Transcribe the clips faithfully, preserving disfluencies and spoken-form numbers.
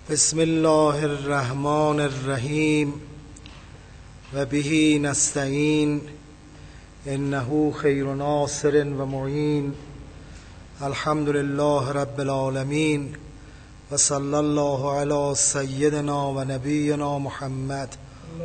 بسم الله الرحمن الرحیم و به نستعین انه خیر ناصر و معین. الحمد لله رب العالمین و صلی الله علی سیدنا و نبینا محمد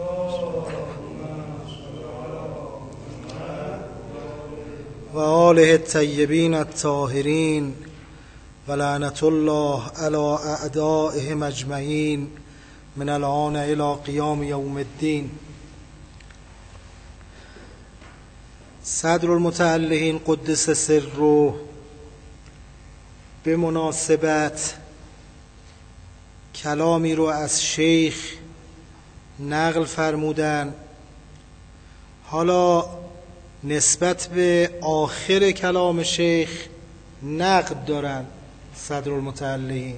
و آله الطیبین الطاهرین و لعنت الله علی اعدائهم اجمعین من الآن الی قیام یوم الدین. صدر المتعلقین قدس سره به مناسبت کلامی رو از شیخ نقل فرمودن. حالا نسبت به آخر کلام شیخ نقد دارن صدر المتعلقین.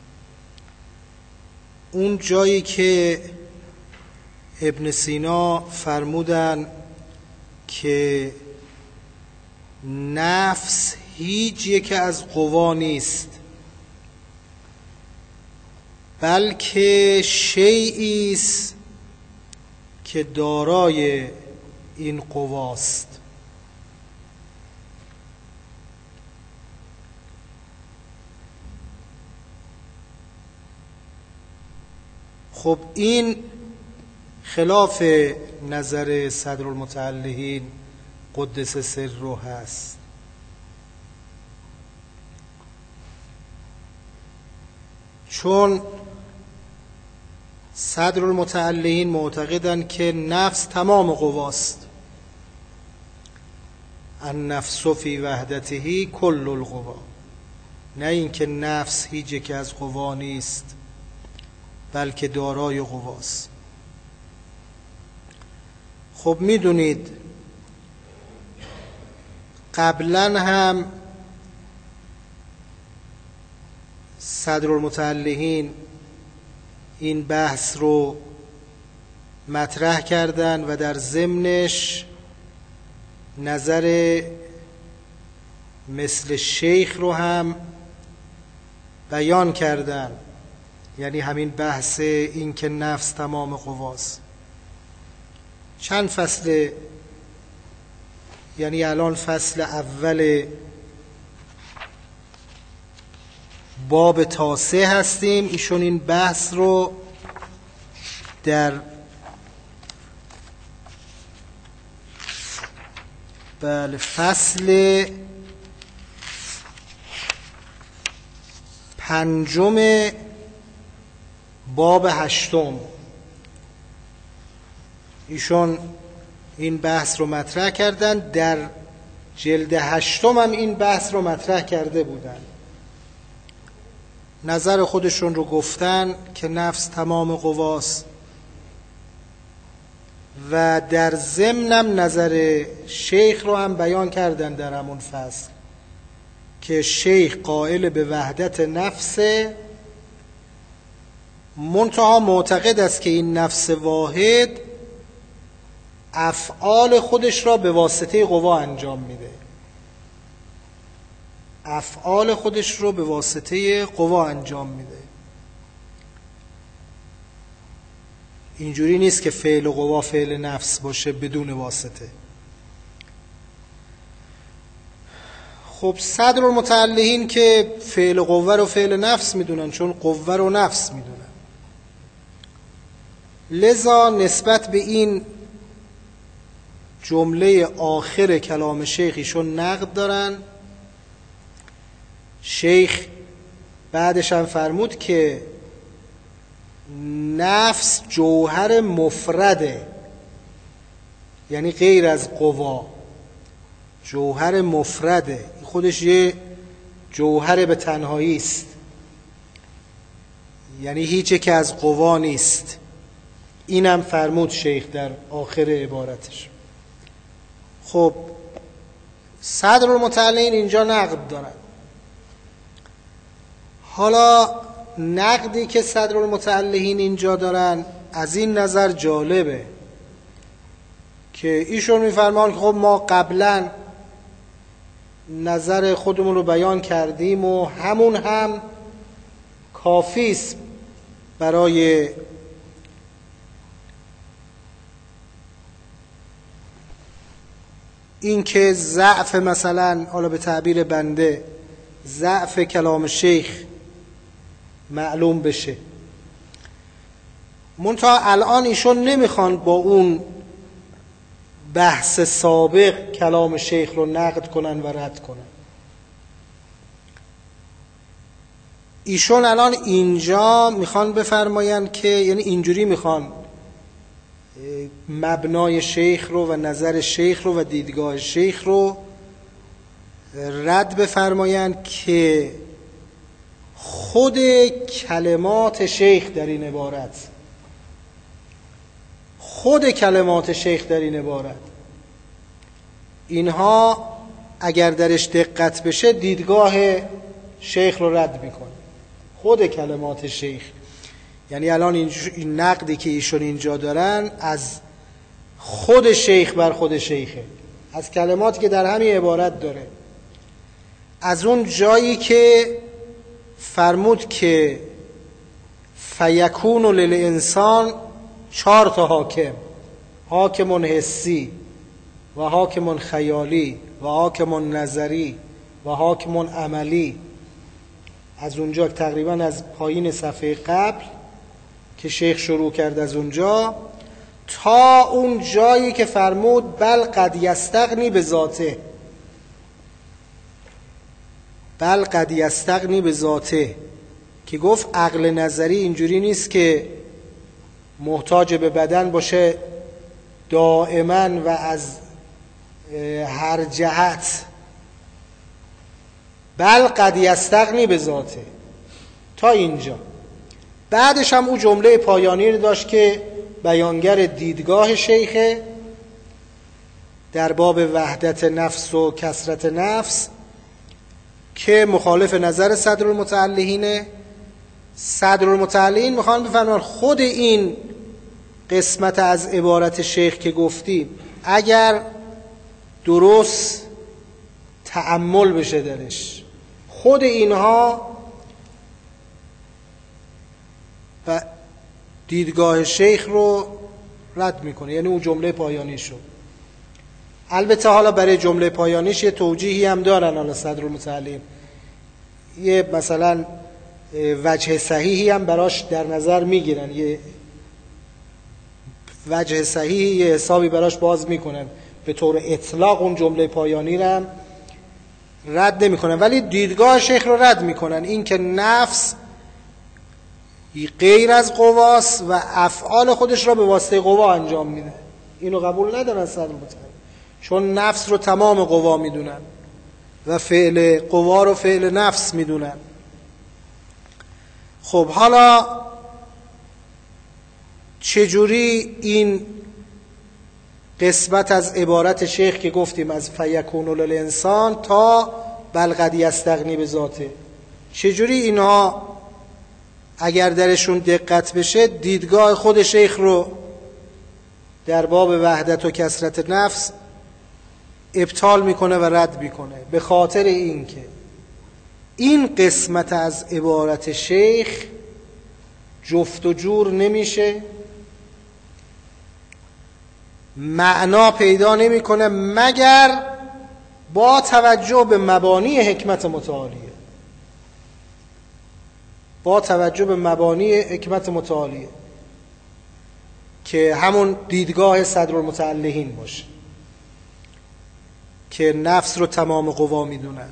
اون جایی که ابن سینا فرمودن که نفس هیچ یک از قوا نیست، بلکه شیئی است که دارای این قواست. خب این خلاف نظر صدر المتعلقین قدس سره هست. چون صدر المتعلقین معتقدن که نفس تمام قواست. النفس فی وحدته کل القوا، نه اینکه نفس هیچ یک از قوا نیست بلکه دارای قواست. خب میدونید قبلا هم صدر المتعلقین این بحث رو مطرح کردن و در ضمنش نظر مثل شیخ رو هم بیان کردن، یعنی همین بحث این که نفس تمام قواست. چند فصل، یعنی الان فصل اول باب تاسع هستیم. ایشون این بحث رو در بله فصل پنجم باب هشتم ایشون این بحث رو مطرح کردن. در جلد هشتم هم این بحث رو مطرح کرده بودن. نظر خودشون رو گفتن که نفس تمام قواست و در ضمنم نظر شیخ رو هم بیان کردن در همون فصل که شیخ قائل به وحدت نفسه، منتها معتقد است که این نفس واحد افعال خودش را به واسطه قوا انجام میده. افعال خودش رو به واسطه قوا انجام میده. اینجوری نیست که فعل قوا فعل نفس باشه بدون واسطه. خب صدر المتعلقین که فعل قوه رو فعل نفس میدونن، چون قوه رو نفس میدونن، لذا نسبت به این جمله آخر کلام شیخ ایشون نقد دارن. شیخ بعدش هم فرمود که نفس جوهر مفرده، یعنی غیر از قوا، جوهر مفرده، خودش یه جوهر به تنهایی است، یعنی هیچ یک از قوا نیست. اینم فرمود شیخ در آخر عبارتش. خب صدر المتعلقین اینجا نقد دارن. حالا نقدی که صدر المتعلقین اینجا دارن از این نظر جالبه که ایشون میفرمان که خب ما قبلا نظر خودمون رو بیان کردیم و همون هم کافی است برای اینکه ضعف، مثلا حالا به تعبیر بنده ضعف کلام شیخ معلوم بشه. منتها الان ایشون نمیخوان با اون بحث سابق کلام شیخ رو نقد کنن و رد کنن. ایشون الان اینجا میخوان بفرماین که یعنی اینجوری میخوان مبنای شیخ رو و نظر شیخ رو و دیدگاه شیخ رو رد بفرماین که خود کلمات شیخ در این عبارت خود کلمات شیخ در این عبارت اینها اگر درش دقت بشه دیدگاه شیخ رو رد میکنه. خود کلمات شیخ، یعنی الان این نقدی که ایشون اینجا دارن از خود شیخ بر خود شیخه، از کلماتی که در همین عبارت داره، از اون جایی که فرمود که فیکون للانسان چهار تا حاکم، حاکم حسی و حاکم خیالی و حاکم نظری و حاکم عملی. از اونجا تقریبا از پایین صفحه قبل که شیخ شروع کرد از اونجا تا اون جایی که فرمود بل قد یستغنی به ذاته، بل قد یستغنی به ذاته، که گفت عقل نظری اینجوری نیست که محتاج به بدن باشه دائما و از هر جهت، بل قد یستغنی به ذاته. تا اینجا بعدش هم اون جمله پایانی رو داشت که بیانگر دیدگاه شیخه در باب وحدت نفس و کثرت نفس که مخالف نظر صدرالمتعلقینه. صدرالمتعلقین میخوان بفرمایند خود این قسمت از عبارت شیخ که گفتیم اگر درست تأمل بشه درش، خود اینها و دیدگاه شیخ رو رد میکنه، یعنی اون جمله پایانیشو. البته حالا برای جمله پایانیش یه توجیهی هم دارن حالا صدرالمتعلقین، یه مثلا وجه صحیحی هم براش در نظر میگیرن، یه وجه صحیحی یه حسابی براش باز میکنن، به طور اطلاق اون جمله پایانی رو هم رد نمیکنن، ولی دیدگاه شیخ رو رد میکنن، این که نفس غیر از قواست و افعال خودش را به واسطه قوا انجام میده. اینو قبول ندارن صدرالمتعلقین، چون نفس رو تمام قوا میدونن و فعل قوا رو فعل نفس میدونن. خب حالا چجوری این قسمت از عبارت شیخ که گفتیم از فیکون للانسان تا بل قد یستغنی به ذاته، چجوری اینها اگر درشون دقت بشه دیدگاه خود شیخ رو در باب وحدت و کثرت نفس ابطال میکنه و رد میکنه؟ به خاطر این که این قسمت از عبارت شیخ جفت و جور نمیشه، معنا پیدا نمیکنه مگر با توجه به مبانی حکمت متعالیه، با توجه به مبانی حکمت متعالیه که همون دیدگاه صدرالمتعلقین باشه که نفس رو تمام قوا میدونن.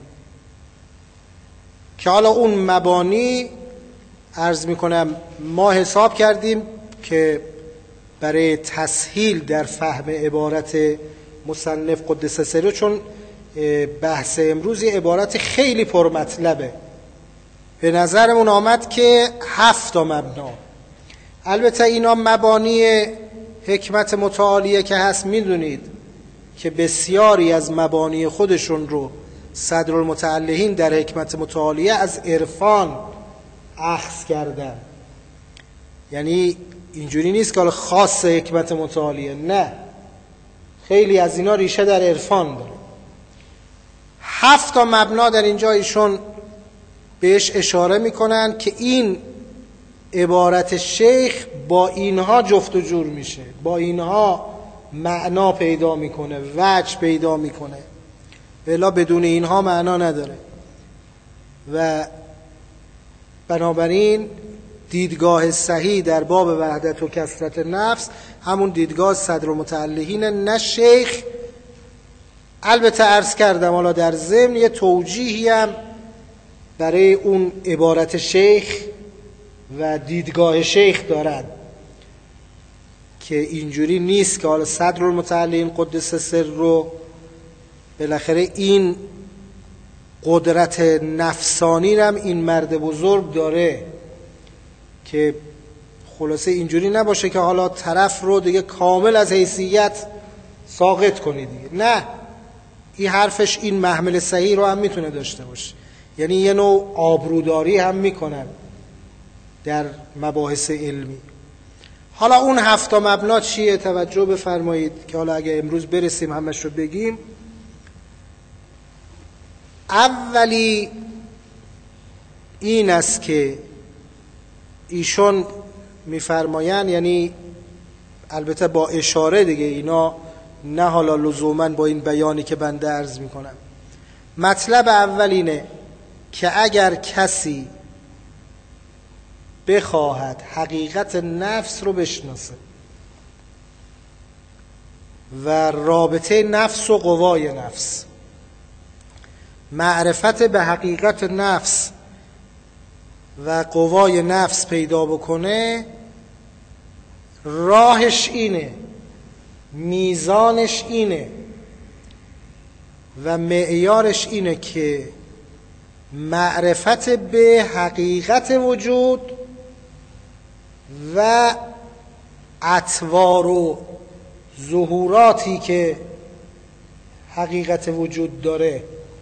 که حالا اون مبانی عرض میکنم ما حساب کردیم که برای تسهیل در فهم عبارت مصنف قدس سره، چون بحث امروز یه عبارت خیلی پرمطلبه، به نظرمون آمد که هفت تا مبنا. البته اینا مبانی حکمت متعالیه که هست، میدونید که بسیاری از مبانی خودشون رو صدرالمتعلقین در حکمت متعالیه از عرفان اخذ کردن. یعنی اینجوری نیست که خاص حکمت متعالیه، نه، خیلی از اینا ریشه در عرفان داره. هفت تا مبنا در اینجا ایشون بهش اشاره میکنن که این عبارت شیخ با اینها جفت و جور میشه، با اینها معنا پیدا میکنه، وجه پیدا میکنه، الا بدون اینها معنا نداره. و بنابراین دیدگاه صحیح در باب وحدت و کثرت نفس همون دیدگاه صدر متعلقین، نه شیخ. البته عرض کردم حالا در ضمن یه توجیهی هم برای اون عبارت شیخ و دیدگاه شیخ دارن که اینجوری نیست که حالا صدر المتعلقین قدس سر رو بالاخره این قدرت نفسانی رو هم این مرد بزرگ داره که خلاصه اینجوری نباشه که حالا طرف رو دیگه کامل از حیثیت ساقط کنی دیگه. نه، این حرفش این محمل صحیح رو هم میتونه داشته باشه، یعنی یه نوع آبروداری هم میکنن در مباحث علمی. حالا اون هفت مبنا چیه؟ توجه بفرمایید که حالا اگه امروز برسیم همش رو بگیم. اولی این است که ایشون میفرمایند، یعنی البته با اشاره دیگه، اینا نه حالا لزوما با این بیانی که بنده عرض میکنم. مطلب اول اینه که اگر کسی بخواهد حقیقت نفس رو بشناسه و رابطه نفس و قوای نفس، معرفت به حقیقت نفس و قوای نفس پیدا بکنه، راهش اینه، میزانش اینه و معیارش اینه که معرفت به حقیقت وجود و اطوار و ظهوراتی که حقیقت وجود داره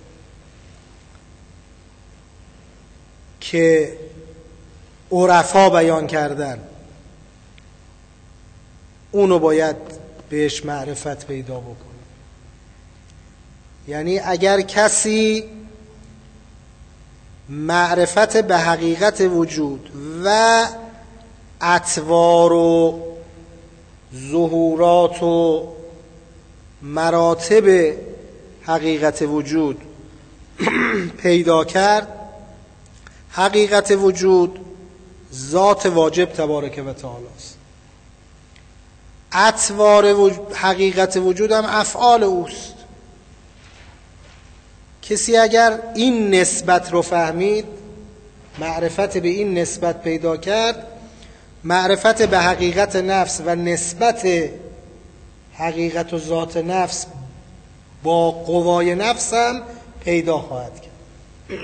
که عرفا بیان کردن، اونو باید بهش معرفت پیدا بکنه. یعنی اگر کسی معرفت به حقیقت وجود و اطوار و ظهورات و مراتب حقیقت وجود پیدا کرد، حقیقت وجود ذات واجب تبارک و تعالی است. اطوار وجود، حقیقت وجود هم افعال اوست. کسی اگر این نسبت رو فهمید، معرفت به این نسبت پیدا کرد، معرفت به حقیقت نفس و نسبت حقیقت و ذات نفس با قوای نفس هم پیدا خواهد کرد.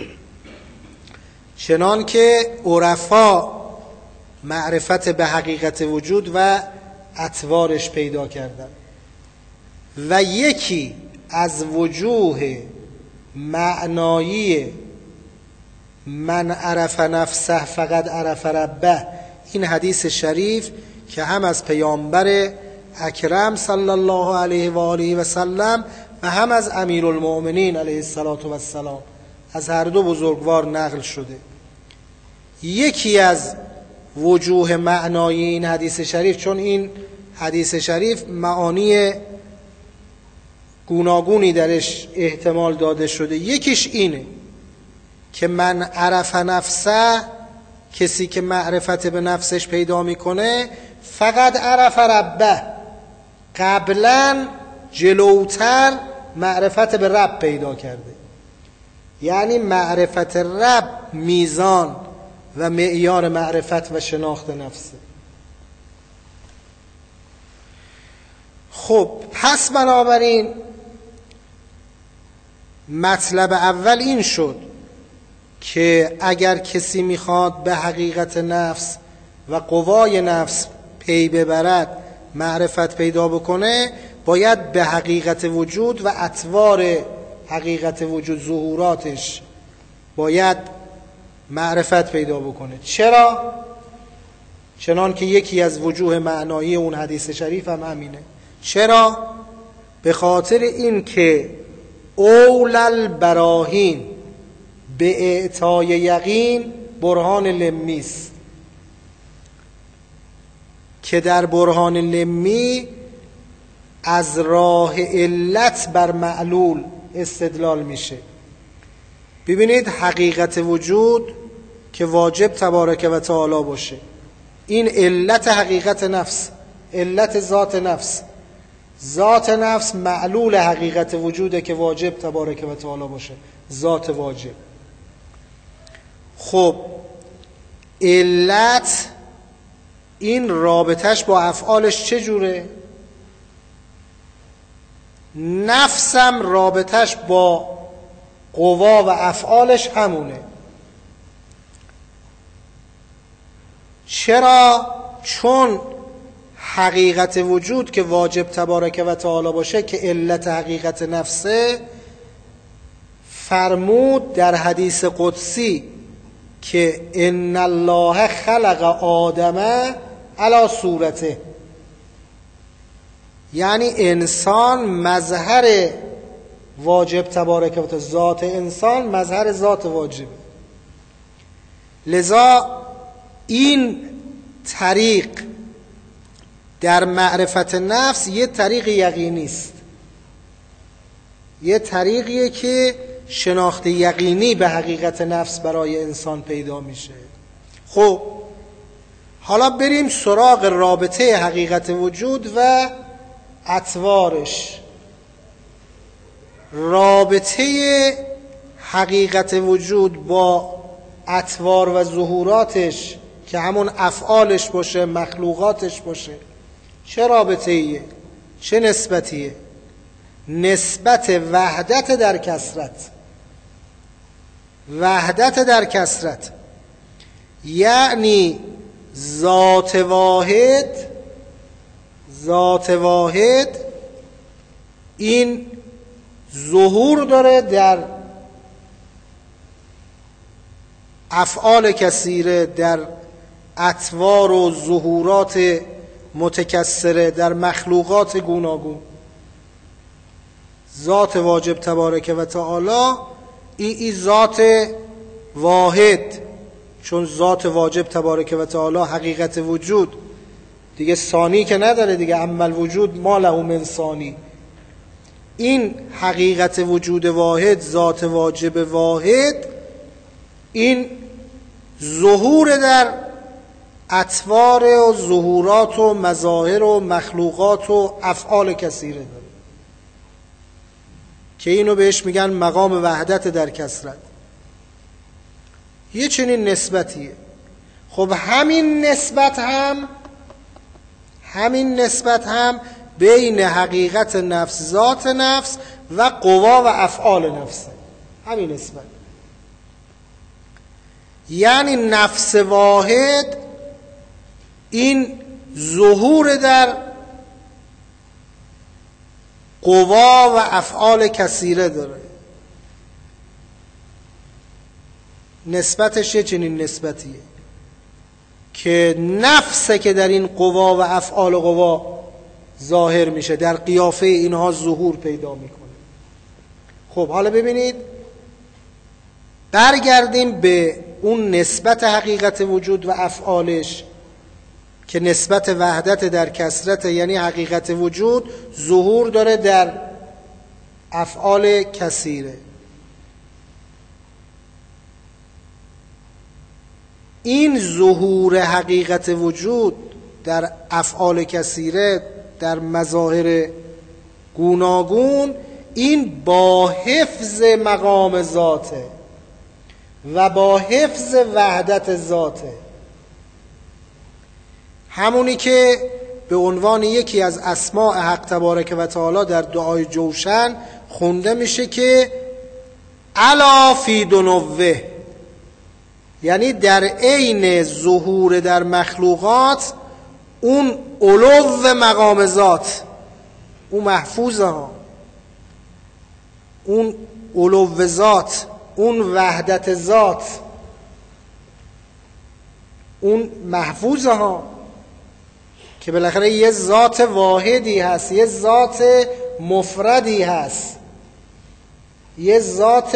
چنان که عرفا معرفت به حقیقت وجود و اطوارش پیدا کردن. و یکی از وجوه معنایی من عرف نفسه فقط عرف ربه، این حدیث شریف که هم از پیامبر اکرم صلی الله علیه و آله و سلم و هم از امیرالمؤمنین علیه الصلاة و السلام، از هر دو بزرگوار نقل شده. یکی از وجوه معنایی این حدیث شریف، چون این حدیث شریف معانی گوناگونی درش احتمال داده شده، یکیش اینه که من عرف نفسه، کسی که معرفت به نفسش پیدا میکنه، فقط عرف ربه، قبلا جلوتر معرفت به رب پیدا کرده. یعنی معرفت رب میزان و معیار معرفت و شناخت نفسه. خب پس بنابراین مطلب اول این شد که اگر کسی میخواد به حقیقت نفس و قوای نفس پی ببرد، معرفت پیدا بکنه، باید به حقیقت وجود و اطوار حقیقت وجود، ظهوراتش، باید معرفت پیدا بکنه. چرا؟ چنان که یکی از وجوه معنایی اون حدیث شریف هم همینه. چرا؟ به خاطر این که اول البراهین به اعطای یقین برهان لمیست. که در برهان لمی از راه علت بر معلول استدلال میشه. ببینید حقیقت وجود که واجب تبارک و تعالی باشه، این علت حقیقت نفس، علت ذات نفس. ذات نفس معلول حقیقت وجوده که واجب تبارک و تعالی باشه، ذات واجب. خب علت این رابطش با افعالش چجوره؟ نفسم رابطش با قوا و افعالش همونه. چرا؟ چون حقیقت وجود که واجب تبارک و تعالی باشه که علت حقیقت نفسه، فرمود در حدیث قدسی که ان الله خلق آدم علی صورته، یعنی انسان مظهر واجب تبارک و تعالی، ذات انسان مظهر ذات واجبه. لذا این طریق در معرفت نفس یه طریق یقینی است، یه طریقیه که شناخت یقینی به حقیقت نفس برای انسان پیدا میشه. خب حالا بریم سراغ رابطه حقیقت وجود و اطوارش. رابطه حقیقت وجود با اطوار و ظهوراتش که همون افعالش باشه، مخلوقاتش باشه، چه رابطه ایه؟ چه نسبتیه؟ نسبت وحدت در کثرت. وحدت در کثرت یعنی ذات واحد، ذات واحد این ظهور داره در افعال کثیره، در اطوار و ظهورات متکثره، در مخلوقات گوناگون. ذات واجب تبارک و تعالی ای, ای ذات واحد، چون ذات واجب تبارک و تعالی حقیقت وجود دیگه ثانی که نداره دیگه، اما الوجود ما له من ثانی. این حقیقت وجود واحد، ذات واجب واحد، این ظهور در اطوار و ظهورات و مظاهر و مخلوقات و افعال کثیره داره که اینو بهش میگن مقام وحدت در کثرت. یه چنین نسبتیه. خب همین نسبت هم همین نسبت هم بین حقیقت نفس، ذات نفس و قوا و افعال نفسه. همین نسبت یعنی نفس واحد این ظهور در قوا و افعال کثیره داره. نسبتش یه چنین نسبتیه که نفسه که در این قوا و افعال قوا ظاهر میشه، در قیافه اینها ظهور پیدا میکنه. خب حالا ببینید، برگردیم به اون نسبت حقیقت وجود و افعالش که نسبت وحدت در کثرت، یعنی حقیقت وجود ظهور داره در افعال کثیره. این ظهور حقیقت وجود در افعال کثیره، در مظاهر گوناگون، این با حفظ مقام ذاته و با حفظ وحدت ذاته. همونی که به عنوان یکی از اسماء حق تبارک و تعالی در دعای جوشن خونده میشه که الا فی دنوه، یعنی در عین ظهور در مخلوقات اون علو مقام ذات، اون محفوظه ها، اون علو ذات، اون وحدت ذات، اون محفوظه ها که بالاخره یه ذات واحدی هست، یه ذات مفردی هست، یه ذات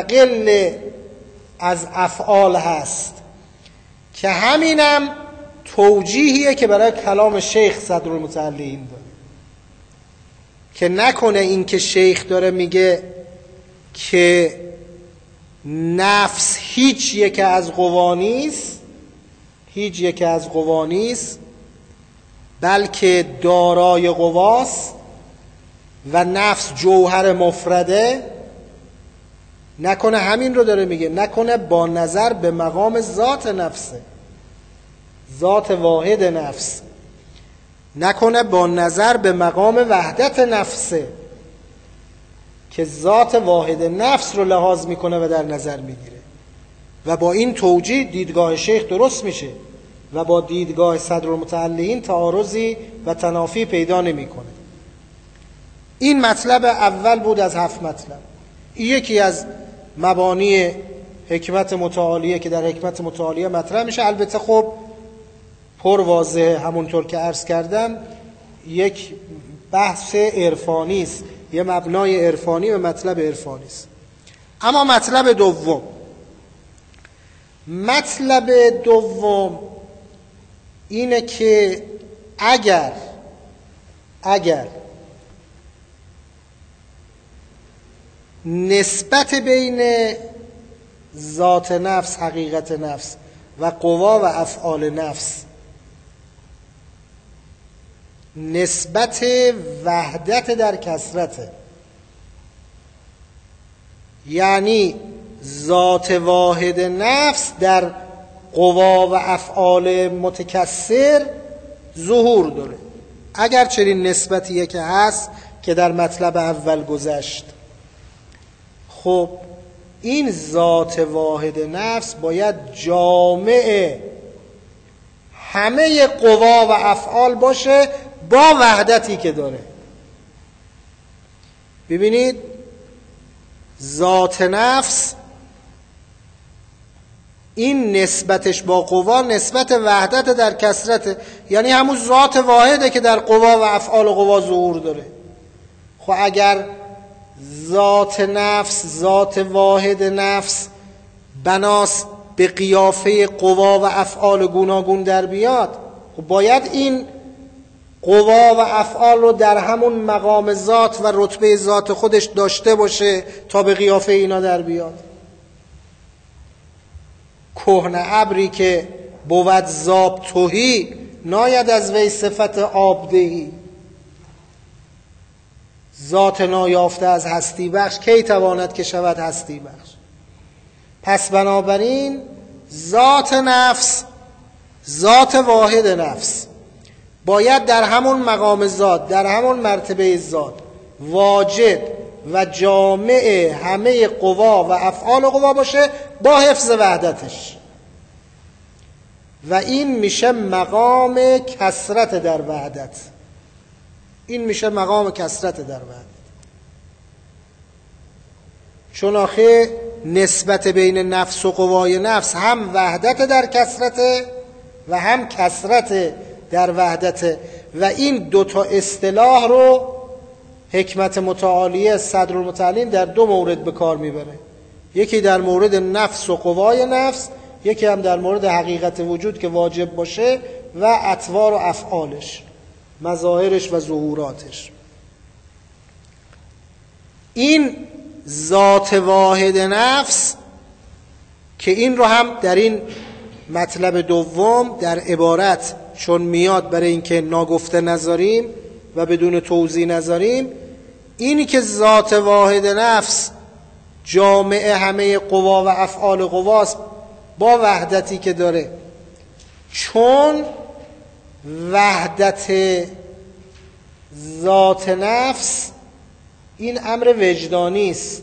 مستقل از افعال هست که همینم توجیهیه که برای کلام شیخ صدرالمتعلین داره، که نکنه این که شیخ داره میگه که نفس هیچ یک از قوا نیست، هیچ یک از قوا نیست، بلکه دارای قواست و نفس جوهر مفرده. نکنه همین رو داره میگه، نکنه با نظر به مقام ذات نفسه، ذات واحد نفس، نکنه با نظر به مقام وحدت نفسه که ذات واحد نفس رو لحاظ میکنه و در نظر میگیره. و با این توجیه دیدگاه شیخ درست میشه و با دیدگاه صدرالمتعلین تعارضی و تنافی پیدا نمیکنه. این مطلب اول بود از هفت مطلب. این یکی از مبانی حکمت متعالیه که در حکمت متعالیه مطرح میشه. البته خب پر واضحه، همونطور که عرض کردم یک بحث عرفانی است، یه مبنای عرفانی و مطلب عرفانی است. اما مطلب دوم، مطلب دوم اینه که اگر اگر نسبت بین ذات نفس، حقیقت نفس و قوا و افعال نفس نسبت وحدت در کثرته، یعنی ذات واحد نفس در قوا و افعال متکثر ظهور داره، اگر چنین نسبتیه که هست که در مطلب اول گذشت، خب این ذات واحد نفس باید جامع همه قوا و افعال باشه با وحدتی که داره. ببینید ذات نفس این نسبتش با قوا نسبت وحدت در کثرته، یعنی همون ذات واحده که در قوا و افعال قوا ظهور داره. خب اگر ذات نفس، ذات واحد نفس بناس به قیافه قوا و افعال گوناگون در بیاد، خب باید این قوا و افعال رو در همون مقام ذات و رتبه ذات خودش داشته باشه تا به قیافه اینا در بیاد. کهنه ابری که بود زاب توهی، ناید از وی صفت آبدهی. ذات نایافته از هستی بخش کی تواند که شود هستی بخش. پس بنابراین ذات نفس، ذات واحد نفس باید در همون مقام ذات، در همون مرتبه ذات واجد و جامع همه قوا و افعال قوا باشه با حفظ وحدتش، و این میشه مقام کثرت در وحدت. این میشه مقام کثرت در وحدت، چون آخه نسبت بین نفس و قوای نفس هم وحدت در کثرت و هم کثرت در وحدت، و این دوتا اصطلاح رو حکمت متعالیه صدرالمتعلین در دو مورد به کار میبره، یکی در مورد نفس و قوای نفس، یکی هم در مورد حقیقت وجود که واجب باشه و اطوار و افعالش، مظاهرش و ظهوراتش. این ذات واحد نفس که این رو هم در این مطلب دوم در عبارت چون میاد برای اینکه ناگفته نذاریم و بدون توضیح نذاریم، اینی که ذات واحد نفس جامع همه قوا و افعال قواست با وحدتی که داره، چون وحدت ذات نفس این امر وجدانی است.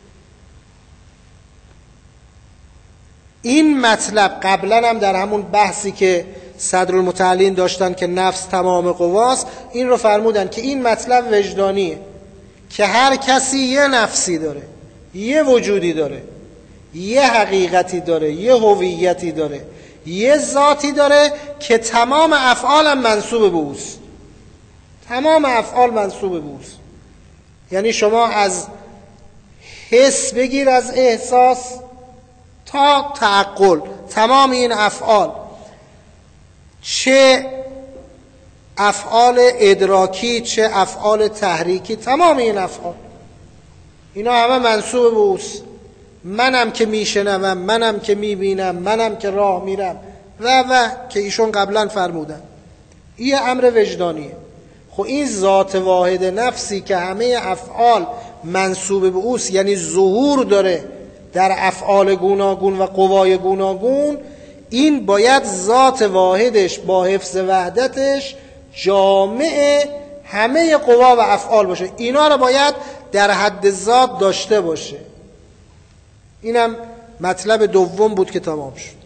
این مطلب قبلا هم در همون بحثی که صدرالمتعلین داشتن که نفس تمام قواست، این رو فرمودن که این مطلب وجدانیه، که هر کسی یه نفسی داره، یه وجودی داره، یه حقیقتی داره، یه هویتی داره، یه ذاتی داره که تمام افعال هم منسوب به اوست. تمام افعال منسوب به اوست. یعنی شما از حس بگیر، از احساس تا تعقل، تمام این افعال چه چه افعال ادراکی چه افعال تحریکی، تمام این افعال اینا همه منسوب به اوست. منم که میشنوم، منم که میبینم، منم که راه میرم و و که ایشون قبلا فرمودن، این امر وجدانیه. خب این ذات واحد نفسی که همه افعال منسوب به اوست، یعنی ظهور داره در افعال گوناگون و قوای گوناگون، این باید ذات واحدش با حفظ وحدتش جامع همه قوا و افعال باشه. اینا رو باید در حد ذات داشته باشه. اینم مطلب دوم بود که تمام شد.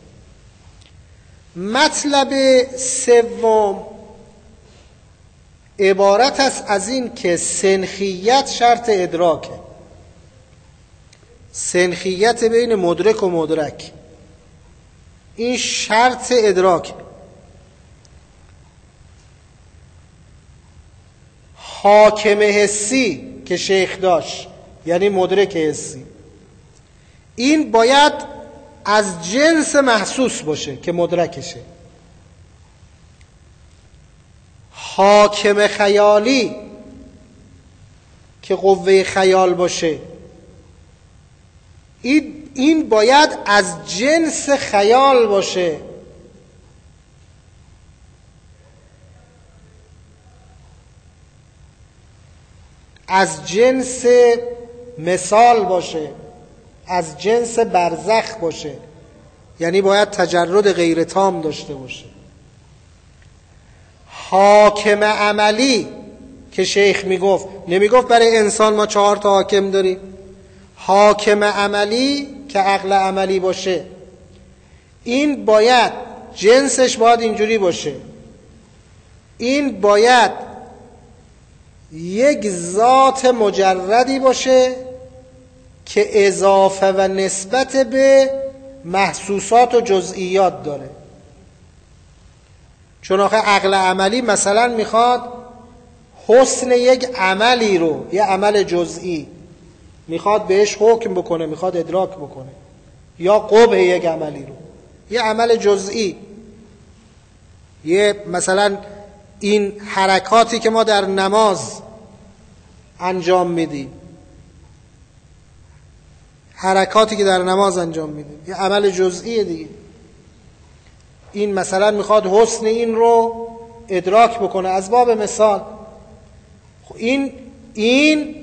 مطلب سوم عبارت است از این که سنخیت شرط ادراکه، سنخیت بین مدرک و مدرک، این شرط ادراک. حاکم حسی که شیخ داشت یعنی مدرک حسی، این باید از جنس محسوس باشه که مدرکشه. حاکم خیالی که قوه خیال باشه، این این باید از جنس خیال باشه. از جنس مثال باشه، از جنس برزخ باشه، یعنی باید تجرد غیر تام داشته باشه. حاکم عملی که شیخ میگفت، نمیگفت برای انسان ما چهار تا حاکم داریم، حاکم عملی که عقل عملی باشه، این باید جنسش باید اینجوری باشه، این باید یک ذات مجردی باشه که اضافه و نسبت به محسوسات و جزئیات داره. چون آخه عقل عملی مثلا میخواد حسن یک عملی رو، یه عمل جزئی میخواد بهش حکم بکنه، میخواد ادراک بکنه، یا قبح یک عملی رو، یه عمل جزئی، یه مثلا این حرکاتی که ما در نماز انجام میدیم، حرکاتی که در نماز انجام میدیم یه عمل جزئیه دیگه. این مثلا میخواد حسن این رو ادراک بکنه از باب مثال. خب این این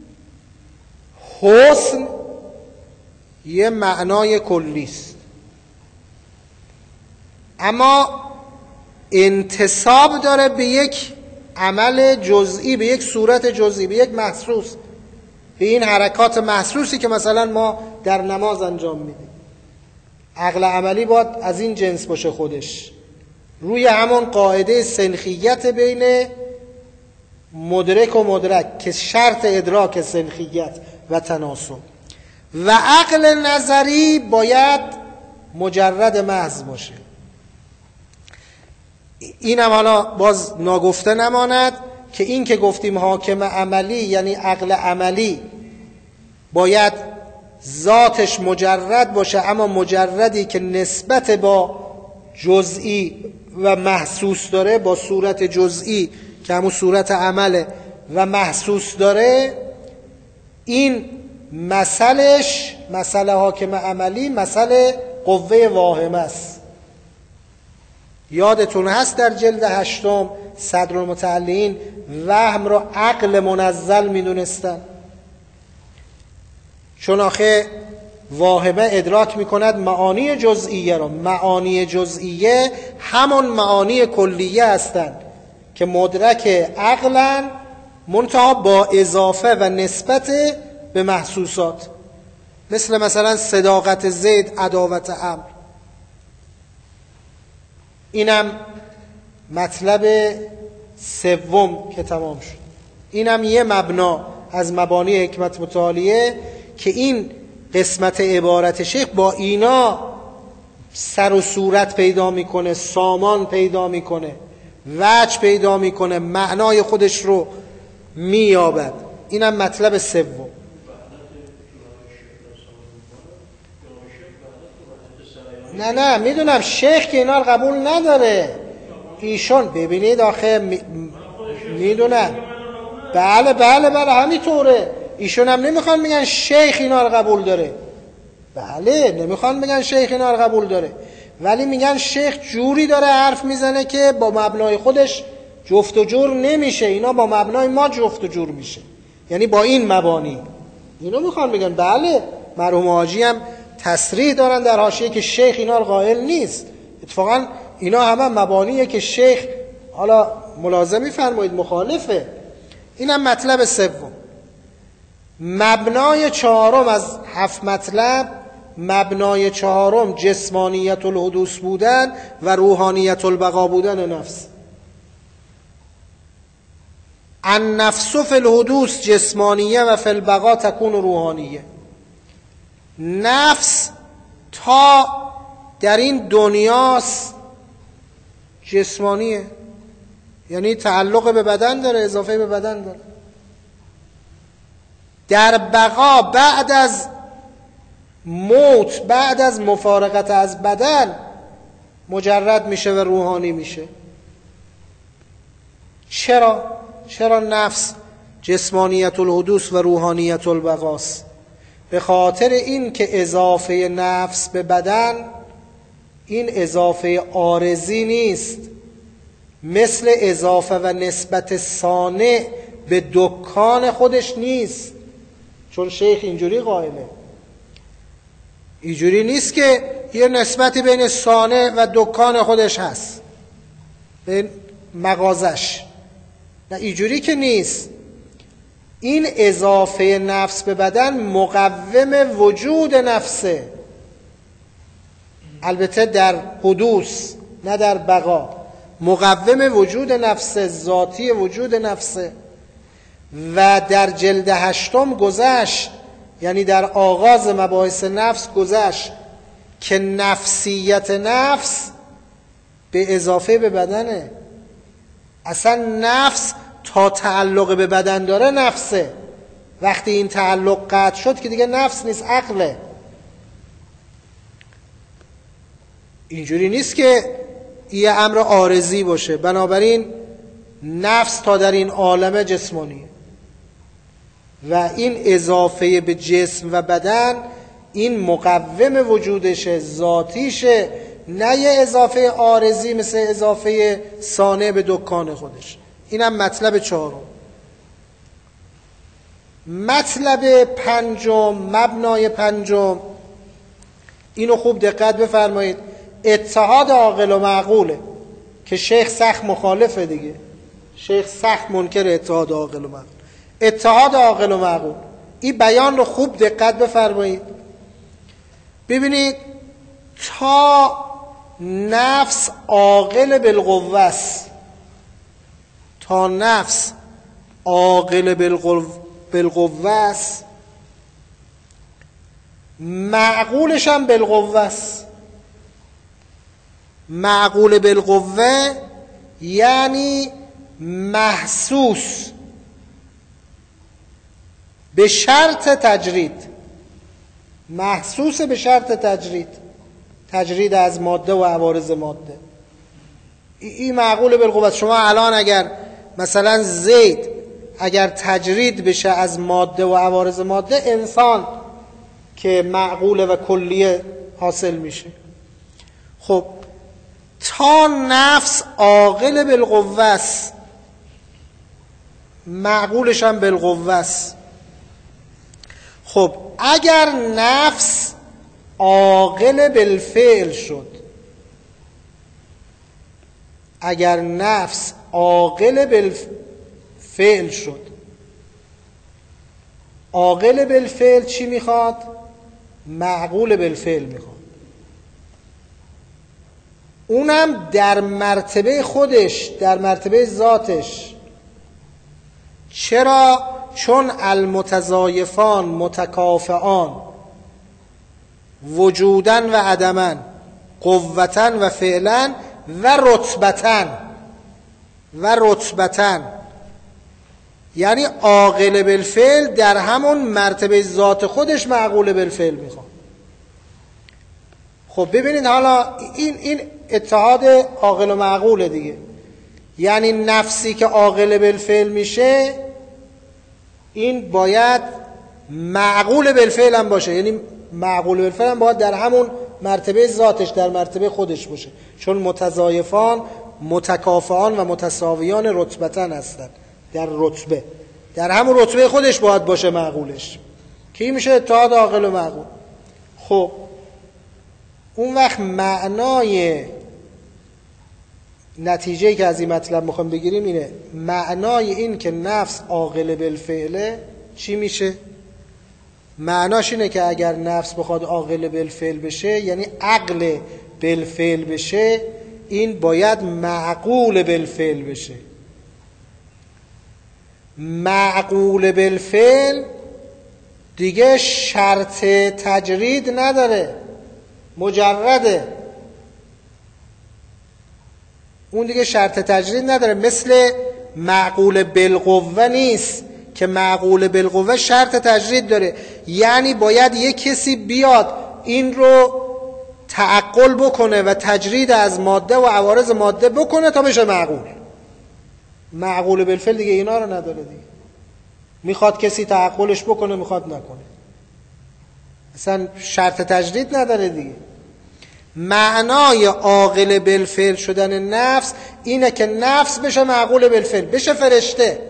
حسن یه معنای کلی است، اما انتساب داره به یک عمل جزئی، به یک صورت جزئی، به یک محسوس، به این حرکات محسوسی که مثلا ما در نماز انجام میدیم. عقل عملی باید از این جنس باشه خودش، روی همون قاعده سنخیت بین مدرک و مدرک که شرط ادراک سنخیت و تناسب. و عقل نظری باید مجرد محض باشه. اینم حالا باز ناگفته نماند که این که گفتیم حاکم عملی یعنی عقل عملی باید ذاتش مجرد باشه، اما مجردی که نسبت با جزئی و محسوس داره، با صورت جزئی که همون صورت عمله و محسوس داره. این مثلش، مثل حاکم عملی، مثل قوه واهمه است. یادتون هست در جلد هشتم صدر المتعلین وهم رو عقل منزل می دونستن، چون آخه واهمه ادراک می کند معانی جزئیه رو. معانی جزئیه همون معانی کلیه هستند که مدرک عقلن، منتها با اضافه و نسبت به محسوسات، مثل مثلا صداقت زید، عداوت عمرو. اینم مطلب سوم که تمام شد. اینم یه مبنا از مبانی حکمت متعالیه که این قسمت عبارت شیخ با اینا سر و صورت پیدا میکنه، سامان پیدا میکنه، وجه پیدا میکنه، معنای خودش رو مییابد. اینم مطلب سوم. نه نه میدونم شیخ که اینا رو قبول نداره. ایشون ببینید آخه می... میدونن بله بله بله همینطوره. ایشون هم نمیخوان میگن شیخ اینا رو قبول داره، بله نمیخوان بگن شیخ اینا رو قبول داره، ولی میگن شیخ جوری داره حرف میزنه که با مبنای خودش جفت و جور نمیشه، اینا با مبنای ما جفت و جور میشه، یعنی با این مبانی. اینو میخوان بگن بله. مرحوم حاجی هم تصریح دارن در حاشیه که شیخ اینا رو قائل نیست. اتفاقا اینا همه مبانیه که شیخ، حالا ملازم میفرمایید، مخالفه. اینم مطلب سوم. مبنای چهارم از هفت مطلب، مبنای چهارم جسمانیت الحدوث بودن و روحانیت البقا بودن نفس. النفس فی الحدوث جسمانیه و فی البقا تکون روحانیه. نفس تا در این دنیاست جسمانیه، یعنی تعلق به بدن داره، اضافه به بدن داره. در بقا بعد از موت، بعد از مفارقت از بدن مجرد میشه و روحانی میشه. چرا؟ چرا نفس جسمانیت الحدوث و روحانیت البقاست؟ به خاطر این که اضافه نفس به بدن این اضافه عارضی نیست، مثل اضافه و نسبت صانع به دکان خودش نیست. چون شیخ اینجوری قائله، اینجوری نیست که یه نسبتی بین صانع و دکان خودش هست، بین مغازش، نه اینجوری که نیست. این اضافه نفس به بدن مقوم وجود نفسه، البته در حدوث نه در بقا. مقوم وجود نفسه، ذاتی وجود نفسه. و در جلد هشتم گذشت، یعنی در آغاز مباحث نفس گذشت که نفسیت نفس به اضافه به بدنه. اصلا نفس تا تعلق به بدن داره نفسه، وقتی این تعلق قطع شد که دیگه نفس نیست، عقله. اینجوری نیست که یه امر عارضی باشه. بنابراین نفس تا در این عالم جسمانیه و این اضافه به جسم و بدن این مقوم وجودشه، ذاتیشه، نه یه اضافه عارضی مثل اضافه صانع به دکان خودش. اینم مطلب چهارم. مطلب پنجم، مبنای پنجم، اینو خوب دقت بفرمایید، اتحاد عاقل و معقوله که شیخ سخت مخالفه دیگه. شیخ سخت منکر اتحاد عاقل و معقول. اتحاد عاقل و معقول، این بیان رو خوب دقت بفرمایید. ببینید تا نفس عاقل بالقوه است، تا نفس عاقل بالقوه است، معقولش هم بالقوه است. معقول بالقوه یعنی محسوس به شرط تجرید، محسوس به شرط تجرید، تجرید از ماده و عوارض ماده. این معقول بالقوه. شما الان اگر مثلا زید اگر تجرید بشه از ماده و عوارض ماده، انسان که معقول و کلیه حاصل میشه. خب تا نفس عاقل بالقوه است، معقولش هم بالقوه است. خب اگر نفس عاقل بالفعل شد، اگر نفس عاقل بالفعل شد، عاقل بالفعل چی میخواد؟ معقول بالفعل میخواد. اونم در مرتبه خودش، در مرتبه ذاتش. چرا؟ چون المتضایفان متکافئان وجودن و عدمن، قوتن و فعلن و رتبتن و رتبتن، یعنی عاقل بالفعل در همون مرتبه ذات خودش معقول بالفعل میخواد. خب ببینید حالا این این اتحاد عاقل و معقوله دیگه. یعنی نفسی که عاقل بالفعل میشه این باید معقول بالفعل هم باشه، یعنی معقول بالفعل هم باید در همون مرتبه ذاتش، در مرتبه خودش باشه، چون متضایفان متکافئان و متساویان رتبتن هستن. در رتبه در همون رتبه خودش باید باشه معقولش، که این میشه اتحاد عاقل و معقول. خب اون وقت معنای نتیجه‌ای که از این مطلب میخوام بگیریم اینه، معنای این که نفس عاقل بالفعله چی میشه؟ معناش اینه که اگر نفس بخواد عاقل بالفعل بشه، یعنی عقل بالفعل بشه، این باید معقول بالفعل بشه. معقول بالفعل دیگه شرط تجرید نداره، مجرده. اون دیگه شرط تجرید نداره، مثل معقول بالقوه نیست که معقول بالقوه شرط تجرید داره. یعنی باید یک کسی بیاد این رو تعقل بکنه و تجرید از ماده و عوارض ماده بکنه تا بشه معقول. معقول بالفعل دیگه اینا رو نداره دیگه. میخواد کسی تعقلش بکنه، میخواد نکنه، اصلا شرط تجرید نداره دیگه. معنای عاقل بالفعل شدن نفس اینه که نفس بشه معقول بالفعل، بشه فرشته،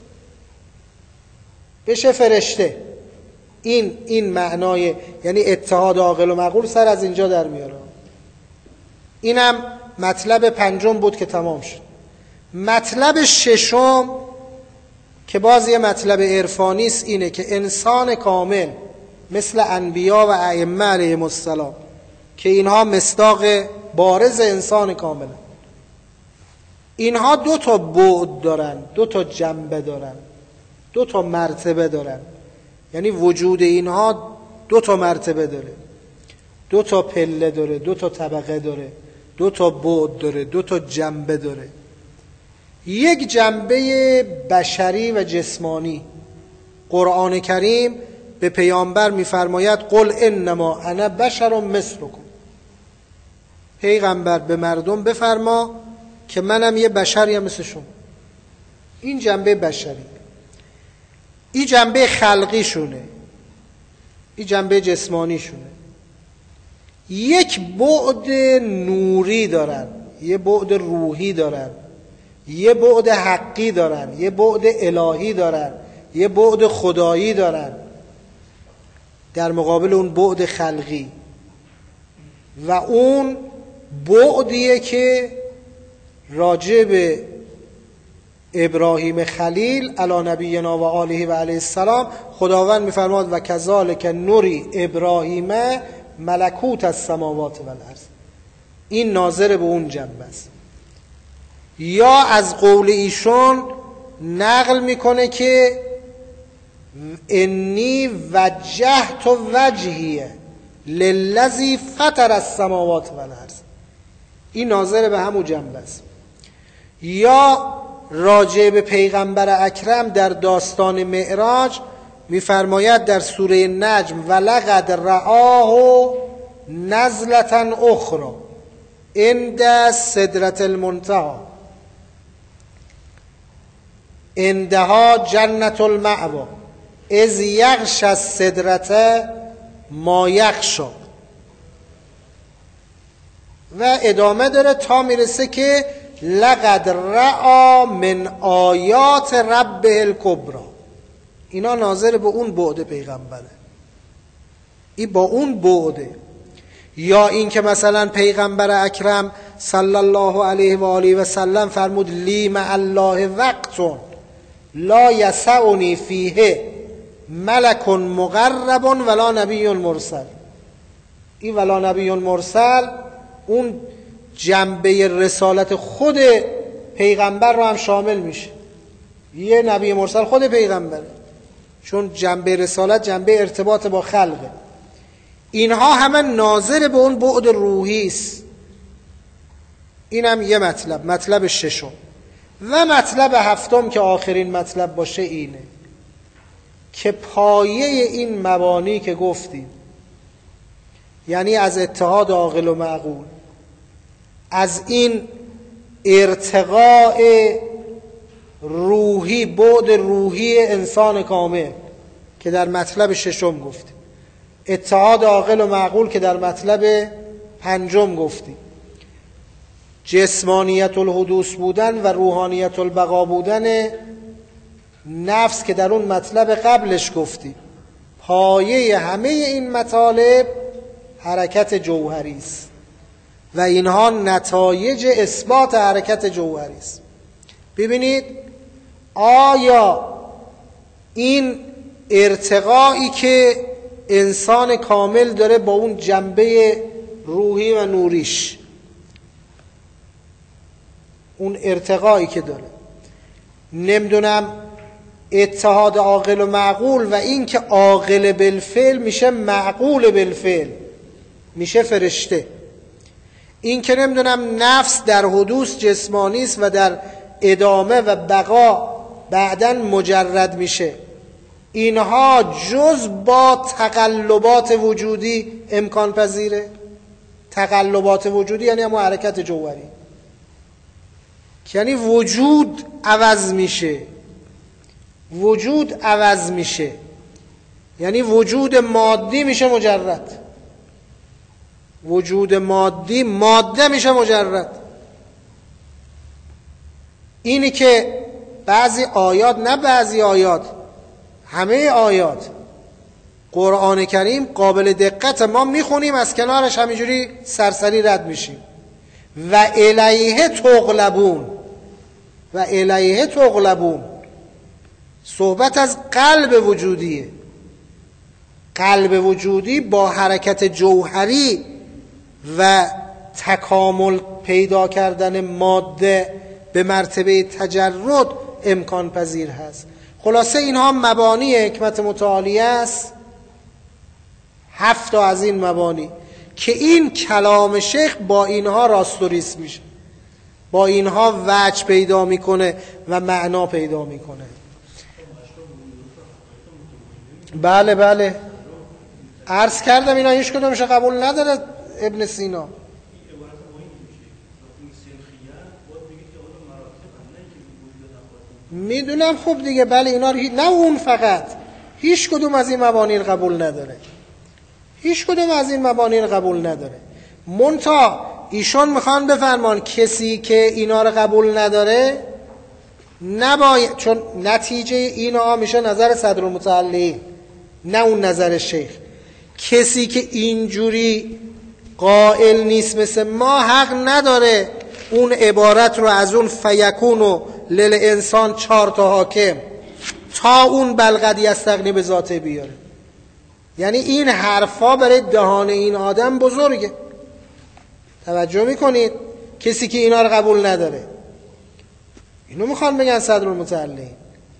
بشه فرشته. این این معنای، یعنی اتحاد عاقل و معقول سر از اینجا در میاره. اینم مطلب پنجم بود که تمام شد. مطلب ششم که باز یه مطلب عرفانی است، اینه که انسان کامل مثل انبیا و ائمه علیهم السلام که اینها مصداق بارز انسان کامل، اینها دو تا بعد دارن، دو تا جنبه دارن، دو تا مرتبه دارن. یعنی وجود اینها دو تا مرتبه داره، دو تا پله داره، دو تا طبقه داره، دو تا بعد داره، دو تا جنبه داره. یک جنبه بشری و جسمانی. قرآن کریم به پیامبر میفرماید قل انما انا بشر مثلکم. پیغمبر به مردم بفرما که منم یه بشریم مثل شما. این جنبه بشری. این جنبه خلقی شونه، این جنبه جسمانی شونه. یک بعد نوری دارن، یه بعد روحی دارن، یه بعد حقی دارن، یه بعد الهی دارن، یه بعد خدایی دارن در مقابل اون بعد خلقی. و اون بعدیه که راجع به ابراهیم خلیل علی نبینا و آله و علیه السلام خداوند میفرماد و کذالک نوری ابراهیم ملکوت السماوات و الارض. این ناظر به اون جنبه است. یا از قول ایشون نقل میکنه که انی وجهت وجهی للذی فطر السماوات و الارض. این ناظر به همون جنبه است. یا راجع به پیغمبر اکرم در داستان معراج میفرماید در سوره نجم ولقد رآه نزلة اخرى عند سدرة المنتهى عندها جنة المأوى اذ یغشی السدرة ما یغشی. و ادامه داره تا میرسه که لقد رأى من آیات ربه الکبری. اینا ناظر به اون بعد پیغمبره، این با اون بعده. یا این که مثلا پیغمبر اکرم صلی الله علیه و آله و سلم فرمود لی مع الله وقت لا یسعنی فیه ملک مقرب ولا نبی مرسل. این ولا نبی مرسل اون جنبه رسالت خود پیغمبر رو هم شامل میشه. یه نبی مرسل خود پیغمبره، چون جنبه رسالت جنبه ارتباط با خلقه. اینها همه ناظر به اون بعد روحی است. اینم یه مطلب، مطلب ششم. و مطلب هفتم که آخرین مطلب باشه اینه که پایه این مبانی که گفتیم، یعنی از اتحاد عاقل و معقول، از این ارتقاء روحی، بعد روحی انسان کامل که در مطلب ششم گفتیم، اتحاد عاقل و معقول که در مطلب پنجم گفتیم، جسمانیت الحدوث بودن و روحانیت البقا بودن نفس که در اون مطلب قبلش گفتیم. پایه همه این مطالب حرکت جوهری است و اینها نتایج اثبات حرکت جوهری است. ببینید آیا این ارتقایی که انسان کامل داره با اون جنبه روحی و نوریش، اون ارتقایی که داره، نمیدونم اتحاد عاقل و معقول و این که عاقل بالفعل میشه معقول بالفعل، میشه فرشته، این که نمیدونم نفس در حدوث جسمانی است و در ادامه و بقا بعداً مجرد میشه، اینها جز با تقلبات وجودی امکان پذیره؟ تقلبات وجودی یعنی همون حرکت جوهری، یعنی وجود عوض میشه، وجود عوض میشه، یعنی وجود مادی میشه مجرد، وجود مادی ماده میشه مجرد. اینی که بعضی آیات، نه بعضی آیات، همه آیات قرآن کریم قابل دقت، ما میخونیم از کنارش همینجوری سرسری رد میشیم. و الیه تغلبون، و الیه تغلبون، صحبت از قلب وجودیه. قلب وجودی با حرکت جوهری و تکامل پیدا کردن ماده به مرتبه تجرد امکان پذیر هست. خلاصه اینها مبانی حکمت متعالیه است، هفت تا از این مبانی که این کلام شیخ با اینها راستوریس میشه، با اینها وجه پیدا میکنه و معنا پیدا میکنه. بله بله عرض کردم اینا هیچ کدومش قبول نداره ابن سینا. میدونم خوب دیگه، بله اینا رو نه اون فقط، هیچ کدوم از این مبانی قبول نداره، هیچ کدوم از این مبانی قبول نداره. منتها ایشون میخوان بفرمان کسی که اینا رو قبول نداره نباید، چون نتیجه اینا میشه نظر صدرالمتعلقین نه اون نظر شیخ، کسی که اینجوری قائل نیست مثل ما حق نداره اون عبارت رو از اون فیکون و لل انسان چهار تا حاکم تا اون بلغدی یستغنی به ذاته بیاره. یعنی این حرفا برای دهان این آدم بزرگه. توجه میکنید؟ کسی که اینا رو قبول نداره، اینو میخوان بگن صدرالمتعلقین.